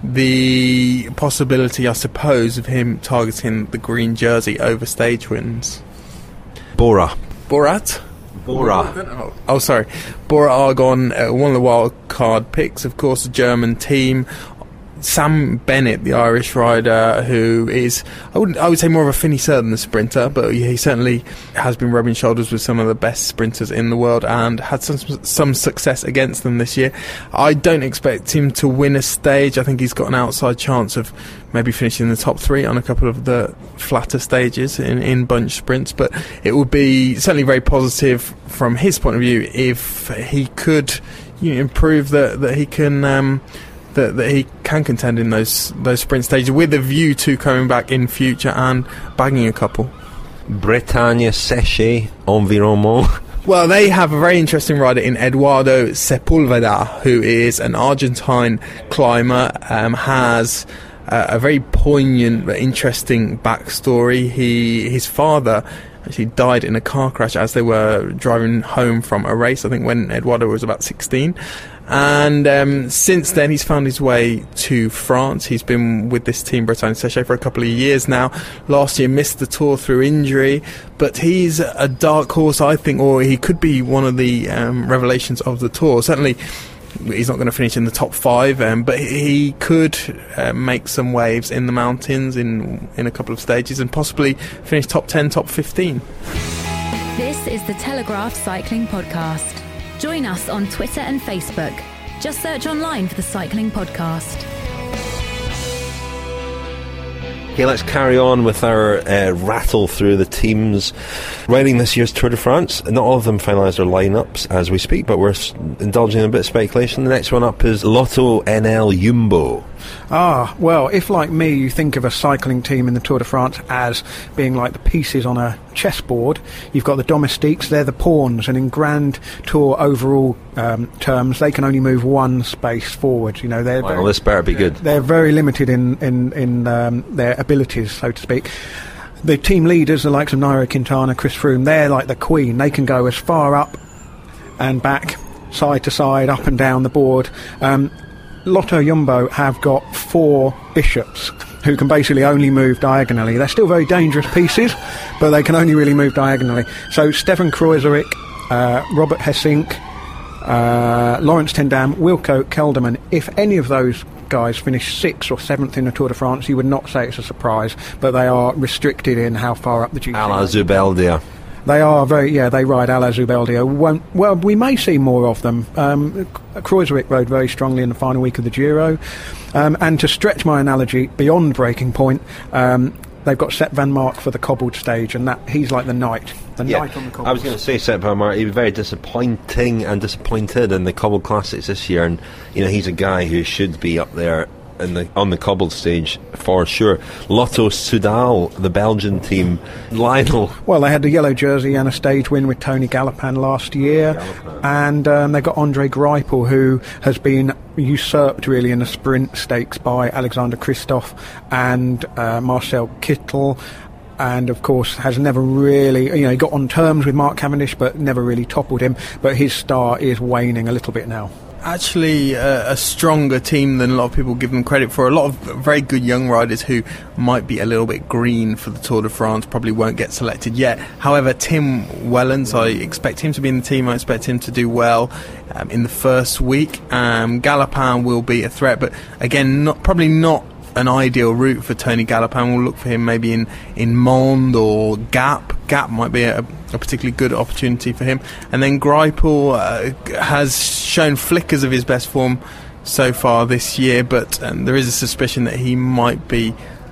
the possibility, I suppose, of him targeting the green jersey over stage wins. Bora. Borat? Bora. Oh, oh sorry. Bora Argon, uh, one of the wild card picks, of course, a German team. Sam Bennett, the Irish rider, who is, I would I would say more of a finisher than a sprinter, but he certainly has been rubbing shoulders with some of the best sprinters in the world and had some some success against them this year. I don't expect him to win a stage. I think he's got an outside chance of maybe finishing in the top three on a couple of the flatter stages in, in bunch sprints, but it would be certainly very positive from his point of view if he could, you know, improve that, that he can... Um, That, that he can contend in those those sprint stages with a view to coming back in future and bagging a couple. Bretagne Séché Environnement. Well, they have a very interesting rider in Eduardo Sepulveda, who is an Argentine climber, um, has uh, a very poignant but interesting backstory. He his father actually died in a car crash as they were driving home from a race, I think when Eduardo was about sixteen. And um, since then he's found his way to France. He's been with this team, Bretagne Séché, for a couple of years now. Last year missed the Tour through injury, but he's a dark horse, I think, or he could be one of the um, revelations of the Tour. Certainly he's not going to finish in the top five, um, but he could uh, make some waves in the mountains in in a couple of stages and possibly finish top ten, top fifteen. This is the Telegraph Cycling Podcast. Join us on Twitter and Facebook. Just search online for the Cycling Podcast. Okay, let's carry on with our uh, rattle through the teams riding this year's Tour de France. Not all of them finalised their lineups as we speak, but we're s- indulging in a bit of speculation. The next one up is Lotto N L Jumbo. Ah, well, if like me you think of a cycling team in the Tour de France as being like the pieces on a chessboard, you've got the domestiques, they're the pawns, and in Grand Tour overall um, terms they can only move one space forward. You know, they're Well, very, this better be good. they're very limited in, in, in um, their abilities, so to speak. The team leaders, the likes of Nairo Quintana, Chris Froome, they're like the queen. They can go as far up and back, side to side, up and down the board. Um, Lotto Jumbo have got four bishops who can basically only move diagonally. They're still very dangerous pieces, but they can only really move diagonally. So Stefan Kruijswijk, uh, Robert Hessink, uh, Lawrence Tendam, Wilco Kelderman, if any of those guys finish sixth or seventh in the Tour de France, you would not say it's a surprise, but they are restricted in how far up the G C. A la Zubeldia. They are very, yeah, they ride a la Zubeldia. Won't, well, we may see more of them. Um, Kruijswijk rode very strongly in the final week of the Giro. Um, and to stretch my analogy beyond Breaking Point, um, they've got Sepp van Mark for the cobbled stage, and that he's like the knight. The Yeah, knight on the cobbled I was going to say Sepp van Mark. He was very disappointing and disappointed in the cobbled classics this year, and you know he's a guy who should be up there in the, on the cobbled stage for sure. Lotto Soudal, the Belgian team, Lionel. Well, they had the yellow jersey and a stage win with Tony Galopin last year, Galopin. and um, they got Andre Greipel, who has been usurped really in the sprint stakes by Alexander Kristoff and uh, Marcel Kittel. And of course has never really, you know, he got on terms with Mark Cavendish but never really toppled him, but his star is waning a little bit now. Actually uh, a stronger team than a lot of people give them credit for. A lot of very good young riders who might be a little bit green for the Tour de France probably won't get selected yet. However, Tim Wellens, I expect him to be in the team. I expect him to do well um, in the first week. um, Galopin will be a threat, but again not, probably not an ideal route for Tony Galopin. We'll look for him maybe in, in Monde or Gap. Gap might be a, a particularly good opportunity for him. And then Greipel uh, has shown flickers of his best form so far this year, but um, there is a suspicion that he might be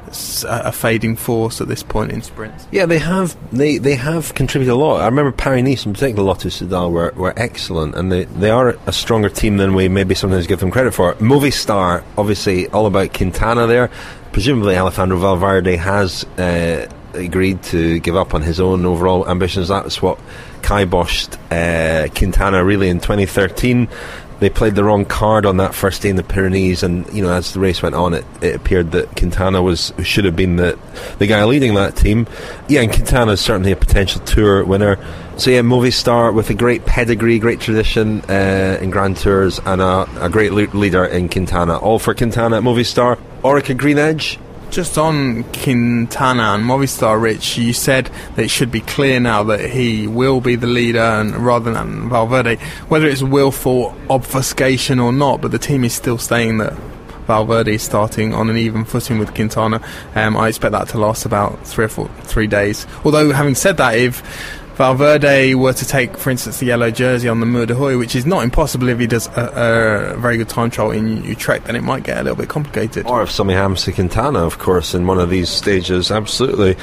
a fading force at this point in sprints. Yeah, they have they, they have contributed a lot. I remember Paris-Nice in particular, Lotto Soudal were, were excellent, and they, they are a stronger team than we maybe sometimes give them credit for. Movistar, obviously all about Quintana there. Presumably Alejandro Valverde has uh, agreed to give up on his own overall ambitions. That's what kiboshed uh, Quintana really in twenty thirteen. they played the wrong card on that first day in the Pyrenees, and you know, as the race went on, it, it appeared that Quintana was should have been the the guy leading that team. Yeah, and Quintana is certainly a potential Tour winner. So yeah, Movistar with a great pedigree, great tradition uh, in Grand Tours, and a, a great le- leader in Quintana. All for Quintana at Movistar. Orica Green Edge. Just on Quintana and Movistar, Rich, you said that it should be clear now that he will be the leader, and rather than Valverde, whether it's willful obfuscation or not, but the team is still saying that Valverde is starting on an even footing with Quintana. Um, I expect that to last about three or four, three days. Although, having said that, if Valverde were to take, for instance, the yellow jersey on the Mur de Huy, which is not impossible if he does a, a very good time trial in Utrecht, then it might get a little bit complicated. Or if somebody happens to Quintana, of course, in one of these stages, absolutely.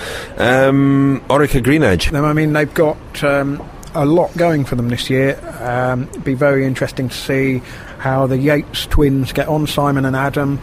Um, Orica Green Edge. I mean, they've got um, a lot going for them this year. Um, it'd be very interesting to see how the Yates twins get on, Simon and Adam.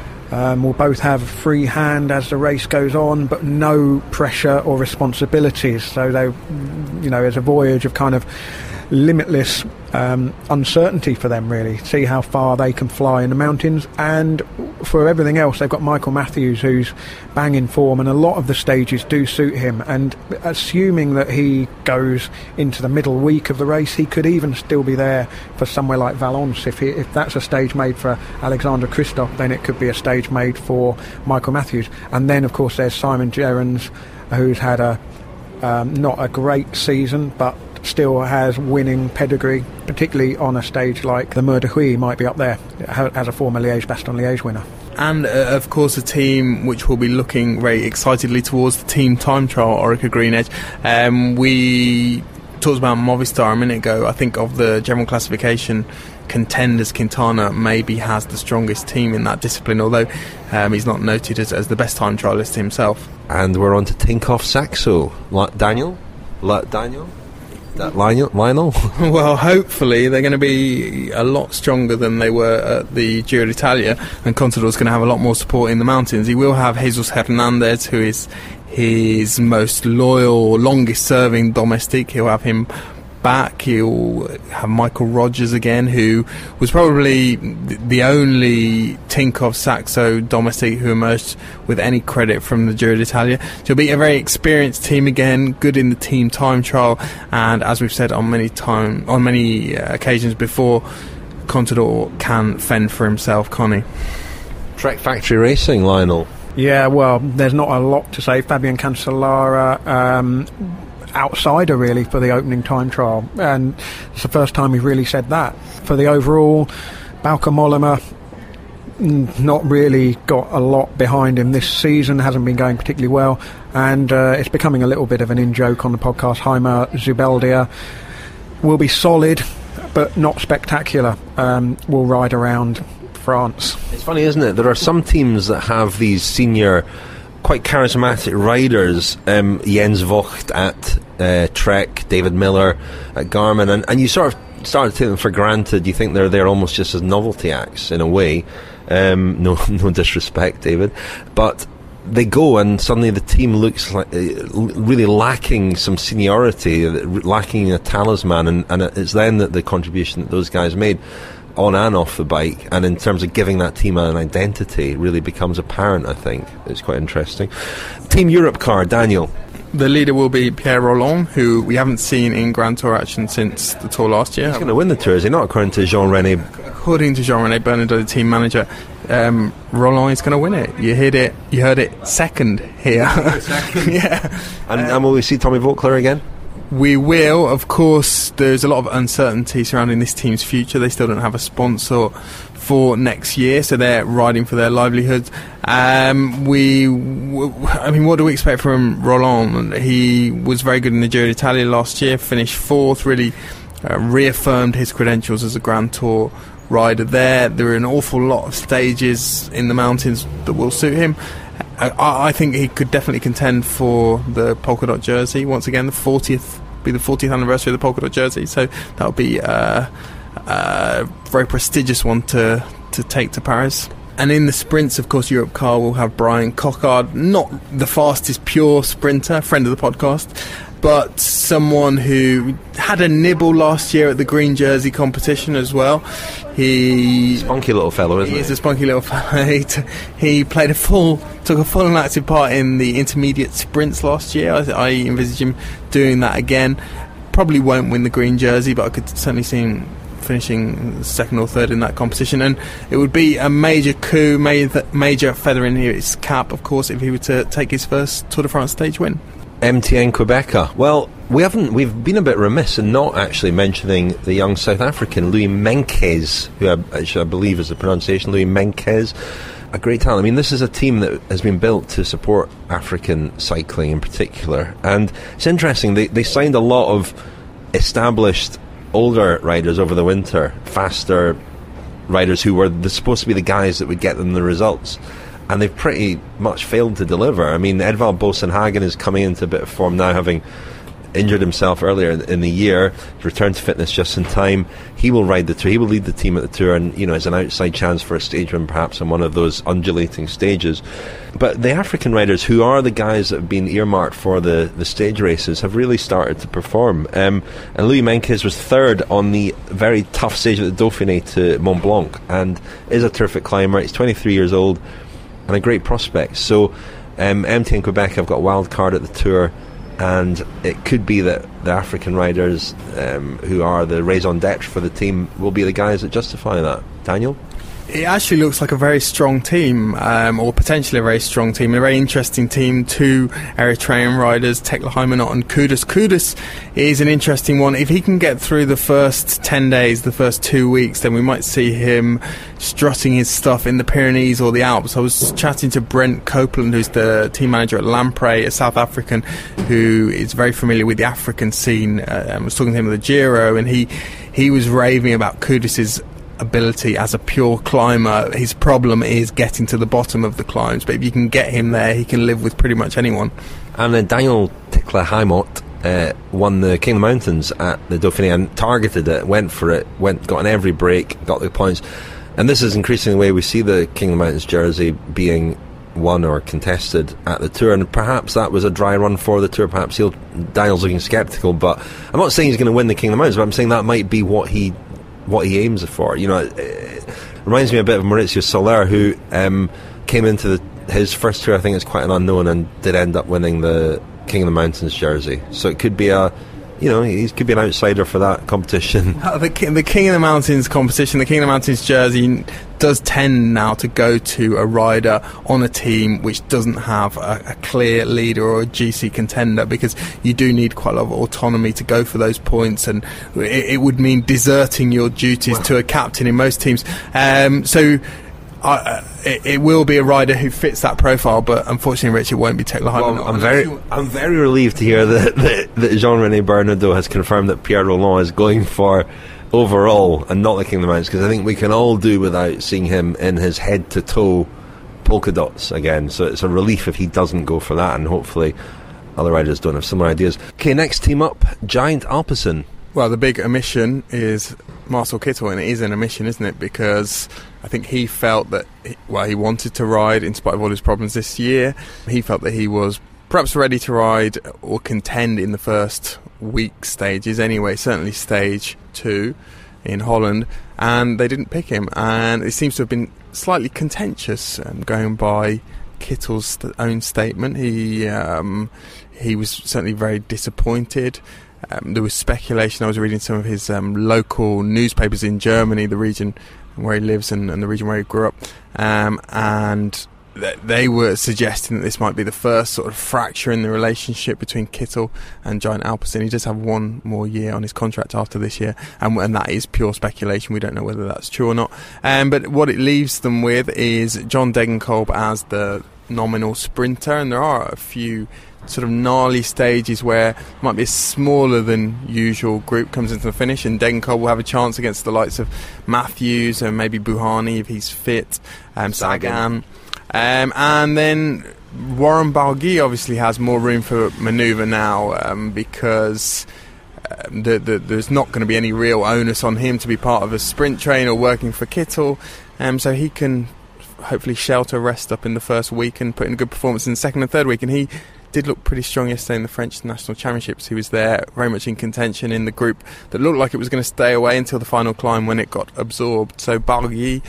Um, will both have a free hand as the race goes on, but no pressure or responsibilities. So they, you know, it's a voyage of kind of limitless um, uncertainty for them, really. See how far they can fly in the mountains. And for everything else, they've got Michael Matthews, who's banging form, and a lot of the stages do suit him. And assuming that he goes into the middle week of the race, he could even still be there for somewhere like Valence. If he, if that's a stage made for Alexander Kristoff, then it could be a stage made for Michael Matthews. And then, of course, there's Simon Gerrans, who's had a um, not a great season, but still has winning pedigree, particularly on a stage like the Mur de Huy. He might be up there as a former Liège-Bastogne-Liège winner. And, uh, of course, a team which will be looking very excitedly towards the team time trial, Orica Green Edge. Um, we talked about Movistar a minute ago. I think of the general classification contenders, Quintana maybe has the strongest team in that discipline, although um, he's not noted as, as the best time trialist himself. And we're on to Tinkoff Saxo. La- Daniel? La- Daniel? That Lionel? Lionel? Well, hopefully they're going to be a lot stronger than they were at the Giro d'Italia, and Contador's going to have a lot more support in the mountains. He will have Jesus Hernandez, who is his most loyal, longest-serving domestique. He'll have him back. He'll have Michael Rogers again, who was probably the only Tinkoff Saxo domestique who emerged with any credit from the Giro d'Italia. So it'll be a very experienced team again, good in the team time trial, and as we've said on many time on many uh, occasions before, Contador can fend for himself, Connie. Trek Factory Racing, Lionel. Yeah, well, there's not a lot to say. Fabian Cancellara, um, outsider really for the opening time trial, and it's the first time we've really said that. For the overall, Bauke Mollema not really got a lot behind him this season, hasn't been going particularly well, and uh, it's becoming a little bit of an in-joke on the podcast. Jaime Zubeldia will be solid but not spectacular. Um, will ride around France. It's funny, isn't it? There are some teams that have these senior, quite charismatic riders, um, Jens Vogt at uh, Trek, David Miller at Garmin, and, and you sort of start to take them for granted. You think they're there almost just as novelty acts in a way. Um, no, no disrespect, David, but they go and suddenly the team looks like uh, really lacking some seniority, lacking a talisman, and, and it's then that the contribution that those guys made on and off the bike, and in terms of giving that team an identity, really becomes apparent. I think it's quite interesting. Team Europe car, Daniel. The leader will be Pierre Rolland, who we haven't seen in Grand Tour action since the Tour last year. He's going to win the Tour, is he not? According to Jean-René. According to Jean-René Bernadotte, the team manager, um, Rolland is going to win it. You heard it. You heard it second here. Second. Yeah. And, um, and will we see Tommy Voeckler again? We will, of course. There's a lot of uncertainty surrounding this team's future. They still don't have a sponsor for next year, so they're riding for their livelihoods. Um, we, w- I mean, what do we expect from Rolland? He was very good in the Giro d'Italia last year, finished fourth, really uh, reaffirmed his credentials as a Grand Tour rider there. There are an awful lot of stages in the mountains that will suit him. I, I think he could definitely contend for the polka dot jersey once again. The fortieth be the fortieth anniversary of the polka dot jersey, so that would be uh, a very prestigious one to to take to Paris. and in the sprints, of course, Europe Car will have Brian Cockard, not the fastest pure sprinter, friend of the podcast, but someone who had a nibble last year at the green jersey competition as well. He spunky little fellow, isn't he? He's a spunky little fellow. he, t- he played a full, took a full and active part in the intermediate sprints last year. I, I envisage him doing that again. Probably won't win the green jersey, but I could certainly see him finishing second or third in that competition, and it would be a major coup, major, major feather in his cap, of course, if he were to take his first Tour de France stage win. M T N Quebeca. Well, we haven't. We've been a bit remiss in not actually mentioning the young South African Louis Meintjes, who I, which I believe is the pronunciation, Louis Meintjes. A great talent. I mean, this is a team that has been built to support African cycling in particular, and it's interesting. They they signed a lot of established older riders over the winter, faster riders who were the, supposed to be the guys that would get them the results. And they've pretty much failed to deliver. I mean, Edvald Boasson-Hagen is coming into a bit of form now, having injured himself earlier in, in the year. He's returned to fitness just in time. He will ride the Tour. He will lead the team at the Tour, and you know, as an outside chance for a stage win, perhaps on one of those undulating stages. But the African riders, who are the guys that have been earmarked for the, the stage races, have really started to perform. Um, and Louis Meintjes was third on the very tough stage of the Dauphiné to Mont Blanc, and is a terrific climber. He's twenty-three years old. And a great prospect. So um, M T N Quebec have got a wild card at the Tour, and it could be that the African riders um, who are the raison d'etre for the team will be the guys that justify that. Daniel? It actually looks like a very strong team, um, or potentially a very strong team, a very interesting team. Two Eritrean riders, Tekla Hymanot and Kudus. Kudus is an interesting one. If he can get through the first ten days, the first two weeks, then we might see him strutting his stuff in the Pyrenees or the Alps. I was chatting to Brent Copeland, who's the team manager at Lampre, a South African who is very familiar with the African scene. Uh, I was talking to him at the Giro, and he, he was raving about Kudus's ability as a pure climber. His problem is getting to the bottom of the climbs, but if you can get him there, he can live with pretty much anyone. And uh, Daniel Tekla Hymanot uh, won the King of the Mountains at the Dauphiné and targeted it, went for it, went got on every break, got the points. And this is increasingly the way we see the King of the Mountains jersey being won or contested at the Tour, and perhaps that was a dry run for the Tour. Perhaps he'll, Daniel's looking sceptical, but I'm not saying he's going to win the King of the Mountains, but I'm saying that might be what he what he aims for. You know, it, it reminds me a bit of Maurizio Soler, who um, came into the, his first Tour, I think it's quite an unknown, and did end up winning the King of the Mountains jersey. So it could be a, you know, he could be an outsider for that competition. Uh, the, the King of the Mountains competition, the King of the Mountains jersey does tend now to go to a rider on a team which doesn't have a, a clear leader or a G C contender, because you do need quite a lot of autonomy to go for those points, and it, it would mean deserting your duties wow. to a captain in most teams. Um, so Uh, it, it will be a rider who fits that profile, but unfortunately, Rich, it won't be Tekla Hymanot. Well, I'm very, I'm very relieved to hear that, that, that Jean-René Bernadotte has confirmed that Pierre Rolland is going for overall and not the King of the Mountains, because I think we can all do without seeing him in his head-to-toe polka dots again. So it's a relief if he doesn't go for that, and hopefully other riders don't have similar ideas. Okay, next team up, Giant Alpecin. Well, the big omission is Marcel Kittel, and it is an omission, isn't it? Because I think he felt that, he, well, he wanted to ride in spite of all his problems this year. He felt that he was perhaps ready to ride or contend in the first week stages anyway, certainly stage two in Holland, and they didn't pick him. And it seems to have been slightly contentious, um, going by Kittel's st- own statement. He, um, he was certainly very disappointed. Um, there was speculation. I was reading some of his um, local newspapers in Germany, the region where he lives and, and the region where he grew up, um, and th- they were suggesting that this might be the first sort of fracture in the relationship between Kittel and Giant Alpecin. He does have one more year on his contract after this year, and, and that is pure speculation. We don't know whether that's true or not. Um, but what it leaves them with is John Degenkolb as the nominal sprinter, and there are a few sort of gnarly stages where it might be a smaller than usual group comes into the finish, and Degenkolb will have a chance against the likes of Matthews and maybe Bouhanni if he's fit, um, Sagan, um, and then Warren Barguil obviously has more room for manoeuvre now, um, because um, the, the, there's not going to be any real onus on him to be part of a sprint train or working for Kittel, um, so he can hopefully shelter rest up in the first week and put in a good performance in the second and third week. And he did look pretty strong yesterday in the French National Championships. He was there very much in contention in the group that looked like it was going to stay away until the final climb when it got absorbed. So Barguil,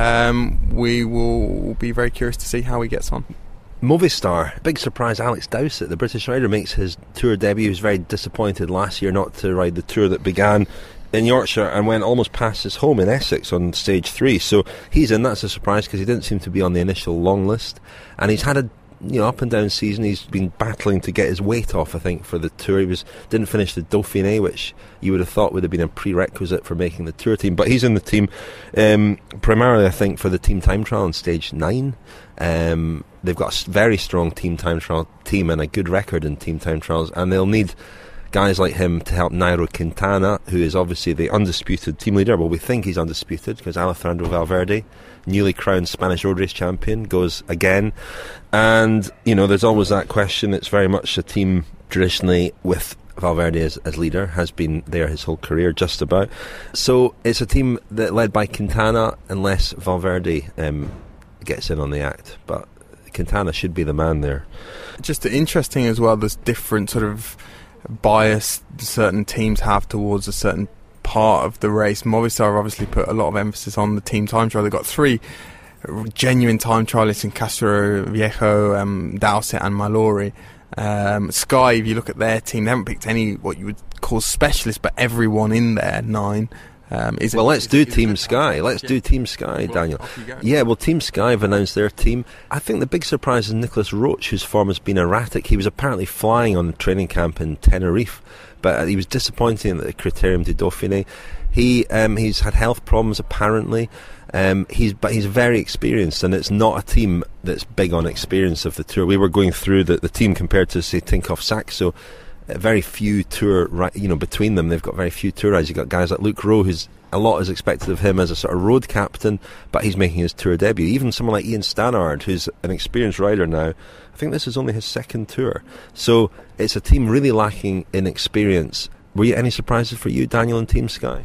um, we will be very curious to see how he gets on. Movistar, big surprise, Alex Dowsett, the British rider, makes his Tour debut. He was very disappointed last year not to ride the Tour that began in Yorkshire and went almost past his home in Essex on stage three. So he's in. That's a surprise because he didn't seem to be on the initial long list, and he's had a you know up and down season. He's been battling to get his weight off, I think, for the Tour. He was didn't finish the Dauphiné, which you would have thought would have been a prerequisite for making the Tour team, but he's in the team um, primarily, I think, for the team time trial on stage nine. Um, they've got a very strong team time trial team and a good record in team time trials, and they'll need guys like him to help Nairo Quintana, who is obviously the undisputed team leader. Well, we think he's undisputed because Alejandro Valverde, newly crowned Spanish road race champion, goes again. And, you know, there's always that question. It's very much a team traditionally with Valverde as, as leader, has been there his whole career, just about. So it's a team that led by Quintana, unless Valverde um, gets in on the act. But Quintana should be the man there. Just interesting as well, there's different sort of bias certain teams have towards a certain part of the race. Movistar obviously put a lot of emphasis on the team time trial. They've got three genuine time trialists in Castro Viejo, um, Dowsett and Mallory. Um, Sky, if you look at their team, they haven't picked any what you would call specialists, but everyone in there, nine. Um, is well, it, let's is, do is Team it, Sky. Let's yeah. do Team Sky, well, Daniel. Go. Yeah, well, Team Sky have announced their team. I think the big surprise is Nicolas Roche, whose form has been erratic. He was apparently flying on the training camp in Tenerife, but he was disappointing at the Critérium du Dauphiné. He um, he's had health problems apparently. Um, he's but he's very experienced, and it's not a team that's big on experience of the Tour. We were going through the, the team compared to, say, Tinkoff Saxo. Uh, very few Tour, you know, between them, they've got very few Tour rides. You've got guys like Luke Rowe, who's a lot is expected of him as a sort of road captain, but he's making his Tour debut. Even someone like Ian Stannard, who's an experienced rider now, I think this is only his second Tour. So it's a team really lacking in experience. Were you any surprises for you, Daniel, and Team Sky?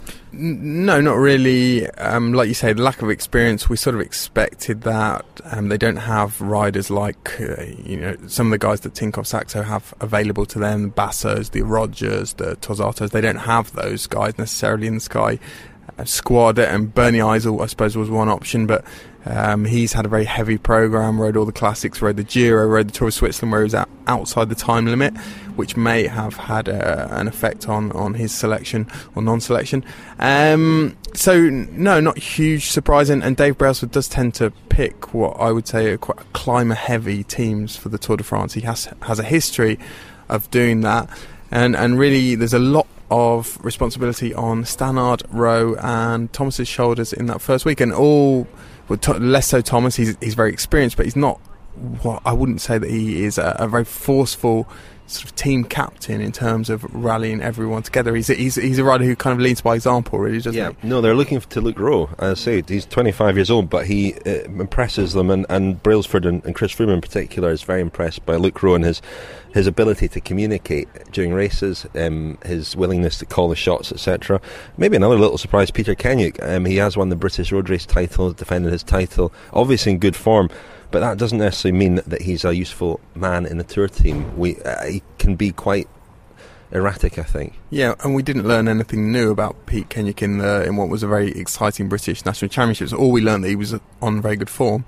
No, not really. Um, like you say, the lack of experience, we sort of expected that. Um, they don't have riders like, uh, you know, some of the guys that Tinkoff Saxo have available to them, the Bassos, the Rogers, the Tosatos. They don't have those guys necessarily in the Sky uh, squad. And Bernie Eisel, I suppose, was one option, but um, he's had a very heavy programme, rode all the classics, rode the Giro, rode the Tour of Switzerland, where he was out, outside the time limit, which may have had uh, an effect on, on his selection or non-selection. Um, so, no, not huge surprise. And, and Dave Brailsford does tend to pick what I would say are quite climber-heavy teams for the Tour de France. He has has a history of doing that. And, and really, there's a lot of responsibility on Stannard, Rowe and Thomas's shoulders in that first week. And all, well, to, less so Thomas, he's, he's very experienced, but he's not, well, I wouldn't say that he is a, a very forceful sort of team captain in terms of rallying everyone together. He's a, he's he's a rider who kind of leads by example, really, doesn't yeah. he? No, they're looking to Luke Rowe. As I say, he's twenty-five years old, but he uh, impresses them, and, and Brailsford and, and Chris Froome in particular is very impressed by Luke Rowe and his his ability to communicate during races, um, his willingness to call the shots, et cetera. Maybe another little surprise, Peter Kenyuk. Um, he has won the British Road Race title, defended his title, obviously in good form. But that doesn't necessarily mean that he's a useful man in the Tour team. We uh, he can be quite erratic, I think. Yeah, and we didn't learn anything new about Pete Kenyuk in the in what was a very exciting British National Championships. All we learned that he was on very good form,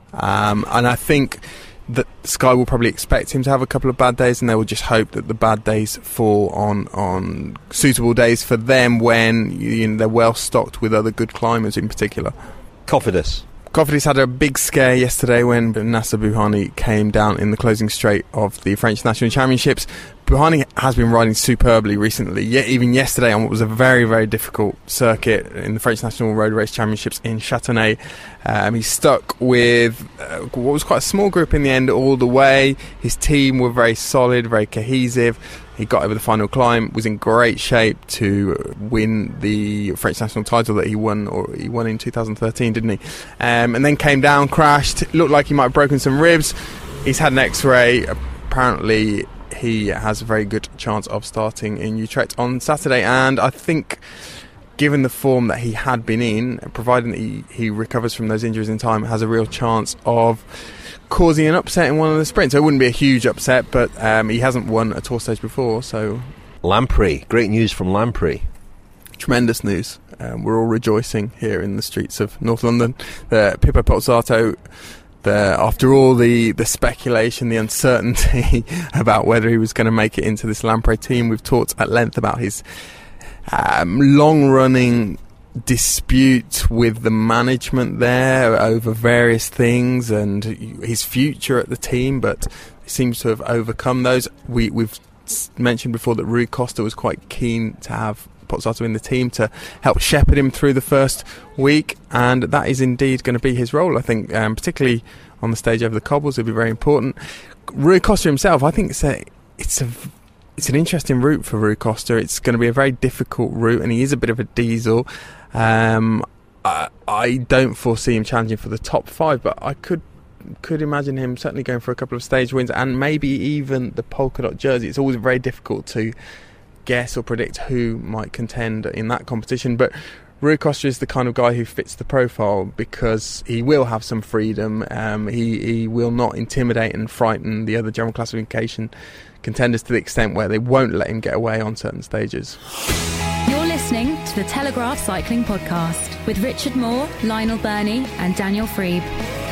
um, and I think that Sky will probably expect him to have a couple of bad days, and they will just hope that the bad days fall on on suitable days for them when you know, they're well stocked with other good climbers in particular. Cofidis. Cofidis had a big scare yesterday when Nasser Bouhanni came down in the closing straight of the French National Championships. Bouhanni has been riding superbly recently, yet even yesterday on what was a very, very difficult circuit in the French National Road Race Championships in Châtenay. Um, he stuck with uh, what was quite a small group in the end all the way. His team were very solid, very cohesive. He got over the final climb, was in great shape to win the French national title that he won, or he won in two thousand thirteen, didn't he? Um, and then came down, crashed, looked like he might have broken some ribs. He's had an X-ray. Apparently, he has a very good chance of starting in Utrecht on Saturday, and I think given the form that he had been in, providing that he, he recovers from those injuries in time, has a real chance of causing an upset in one of the sprints. So it wouldn't be a huge upset, but um, he hasn't won a Tour stage before. So Lamprey, great news from Lamprey. Tremendous news. Um, we're all rejoicing here in the streets of North London. The Pippo Pozzato, the, after all the, the speculation, the uncertainty about whether he was going to make it into this Lamprey team, we've talked at length about his um, long-running dispute with the management there over various things and his future at the team, but he seems to have overcome those. We, we've mentioned before that Rui Costa was quite keen to have Pozzato in the team to help shepherd him through the first week, and that is indeed going to be his role. I think um, particularly on the stage over the cobbles it'll be very important. Rui Costa himself, I think it's a it's a it's an interesting route for Rui Costa. It's going to be a very difficult route, and he is a bit of a diesel. um, I, I don't foresee him challenging for the top five, but I could could imagine him certainly going for a couple of stage wins and maybe even the polka dot jersey. It's always very difficult to guess or predict who might contend in that competition, but Rui Costa is the kind of guy who fits the profile because he will have some freedom. Um, he, he will not intimidate and frighten the other general classification contenders to the extent where they won't let him get away on certain stages. You're listening to the Telegraph Cycling Podcast with Richard Moore, Lionel Burney and Daniel Freeb.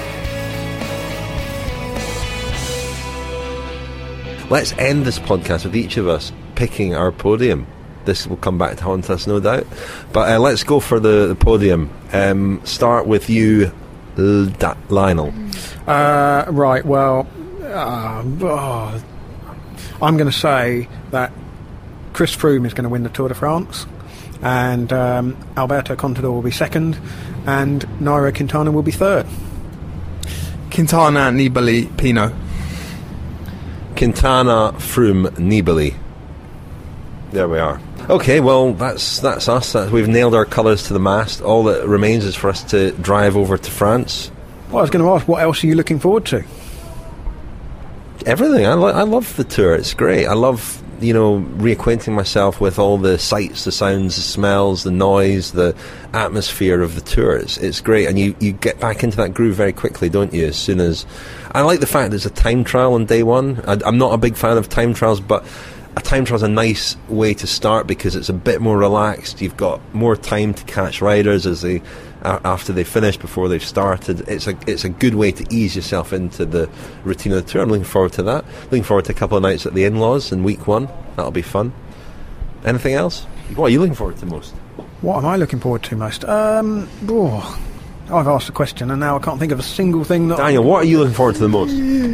Let's end this podcast with each of us picking our podium. This will come back to haunt us, no doubt. But uh, let's go for the, the podium. Um, start with you, L- da- Lionel. Uh, right, well, uh, oh, I'm going to say that Chris Froome is going to win the Tour de France, and um, Alberto Contador will be second, and Nairo Quintana will be third. Quintana, Nibali, Pinot. Quintana, Froome, Nibali. There we are. Okay, well, that's that's us. That, we've nailed our colours to the mast. All that remains is for us to drive over to France. Well, I was going to ask, what else are you looking forward to? Everything. I, lo- I love the Tour. It's great. I love, you know, reacquainting myself with all the sights, the sounds, the smells, the noise, the atmosphere of the Tour. It's, it's great, and you, you get back into that groove very quickly, don't you? As soon as I like the fact there's a time trial on day one. I, I'm not a big fan of time trials, but a time trial is a nice way to start because it's a bit more relaxed. You've got more time to catch riders as they uh, after they finish, before they've started. It's a it's a good way to ease yourself into the routine of the Tour. I'm looking forward to that. Looking forward to a couple of nights at the in-laws in week one. That'll be fun. Anything else? What are you looking forward to most? What am I looking forward to most? Um, oh, I've asked the question and now I can't think of a single thing that... Daniel, what are you looking forward to the most?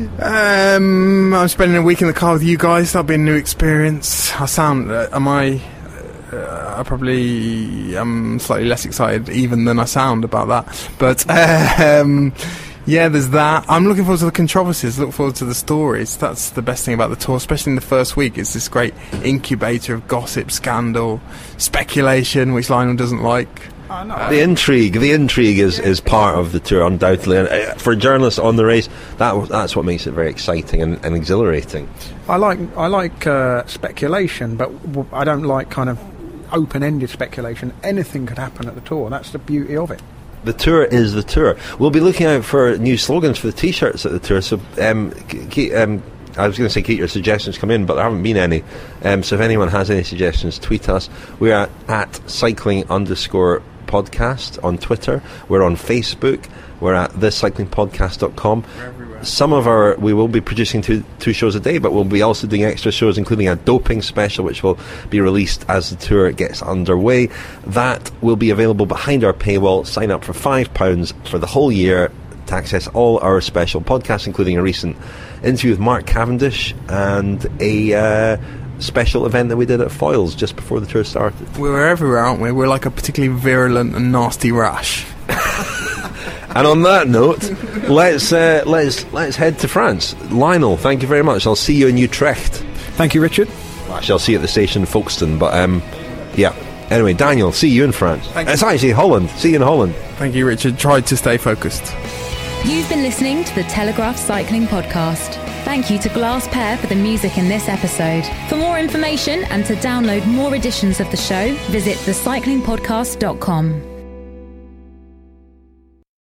Um, I'm spending a week in the car with you guys. That'll be a new experience. I sound... Uh, am I... Uh, I probably am slightly less excited even than I sound about that. But, uh, um, yeah, there's that. I'm looking forward to the controversies. Look forward to the stories. That's the best thing about the Tour, especially in the first week. It's this great incubator of gossip, scandal, speculation, which Lionel doesn't like. I know. The intrigue, the intrigue is, is part of the Tour, undoubtedly. And uh, for journalists on the race, that that's what makes it very exciting and, and exhilarating. I like I like uh, speculation, but w- I don't like kind of open-ended speculation. Anything could happen at the Tour. That's the beauty of it. The Tour is the Tour. We'll be looking out for new slogans for the T-shirts at the Tour. So, um, keep, um, I was going to say keep your suggestions come in, but there haven't been any. Um, so if anyone has any suggestions, tweet us. We're at, at cycling underscore podcast on Twitter. We're on Facebook. We're at the cycling podcast dot com. Some of our we will be producing two two shows a day, but we'll be also doing extra shows, including a doping special which will be released as the Tour gets underway. That will be available behind our paywall. Sign up for five pounds for the whole year to access all our special podcasts, including a recent interview with Mark Cavendish and a uh, special event that we did at Foyles just before the Tour started. We were everywhere, aren't we? We're like a particularly virulent and nasty rash. And on that note, let's uh, let's let's head to France. Lionel, thank you very much. I'll see you in Utrecht. Thank you, Richard. Well, actually, I'll see you at the station in Folkestone. But um, yeah. Anyway, Daniel, see you in France. Thank you. It's actually Holland. See you in Holland. Thank you, Richard. Tried to stay focused. You've been listening to the Telegraph Cycling Podcast. Thank you to Glass Pear for the music in this episode. For more information and to download more editions of the show, visit the cycling podcast dot com.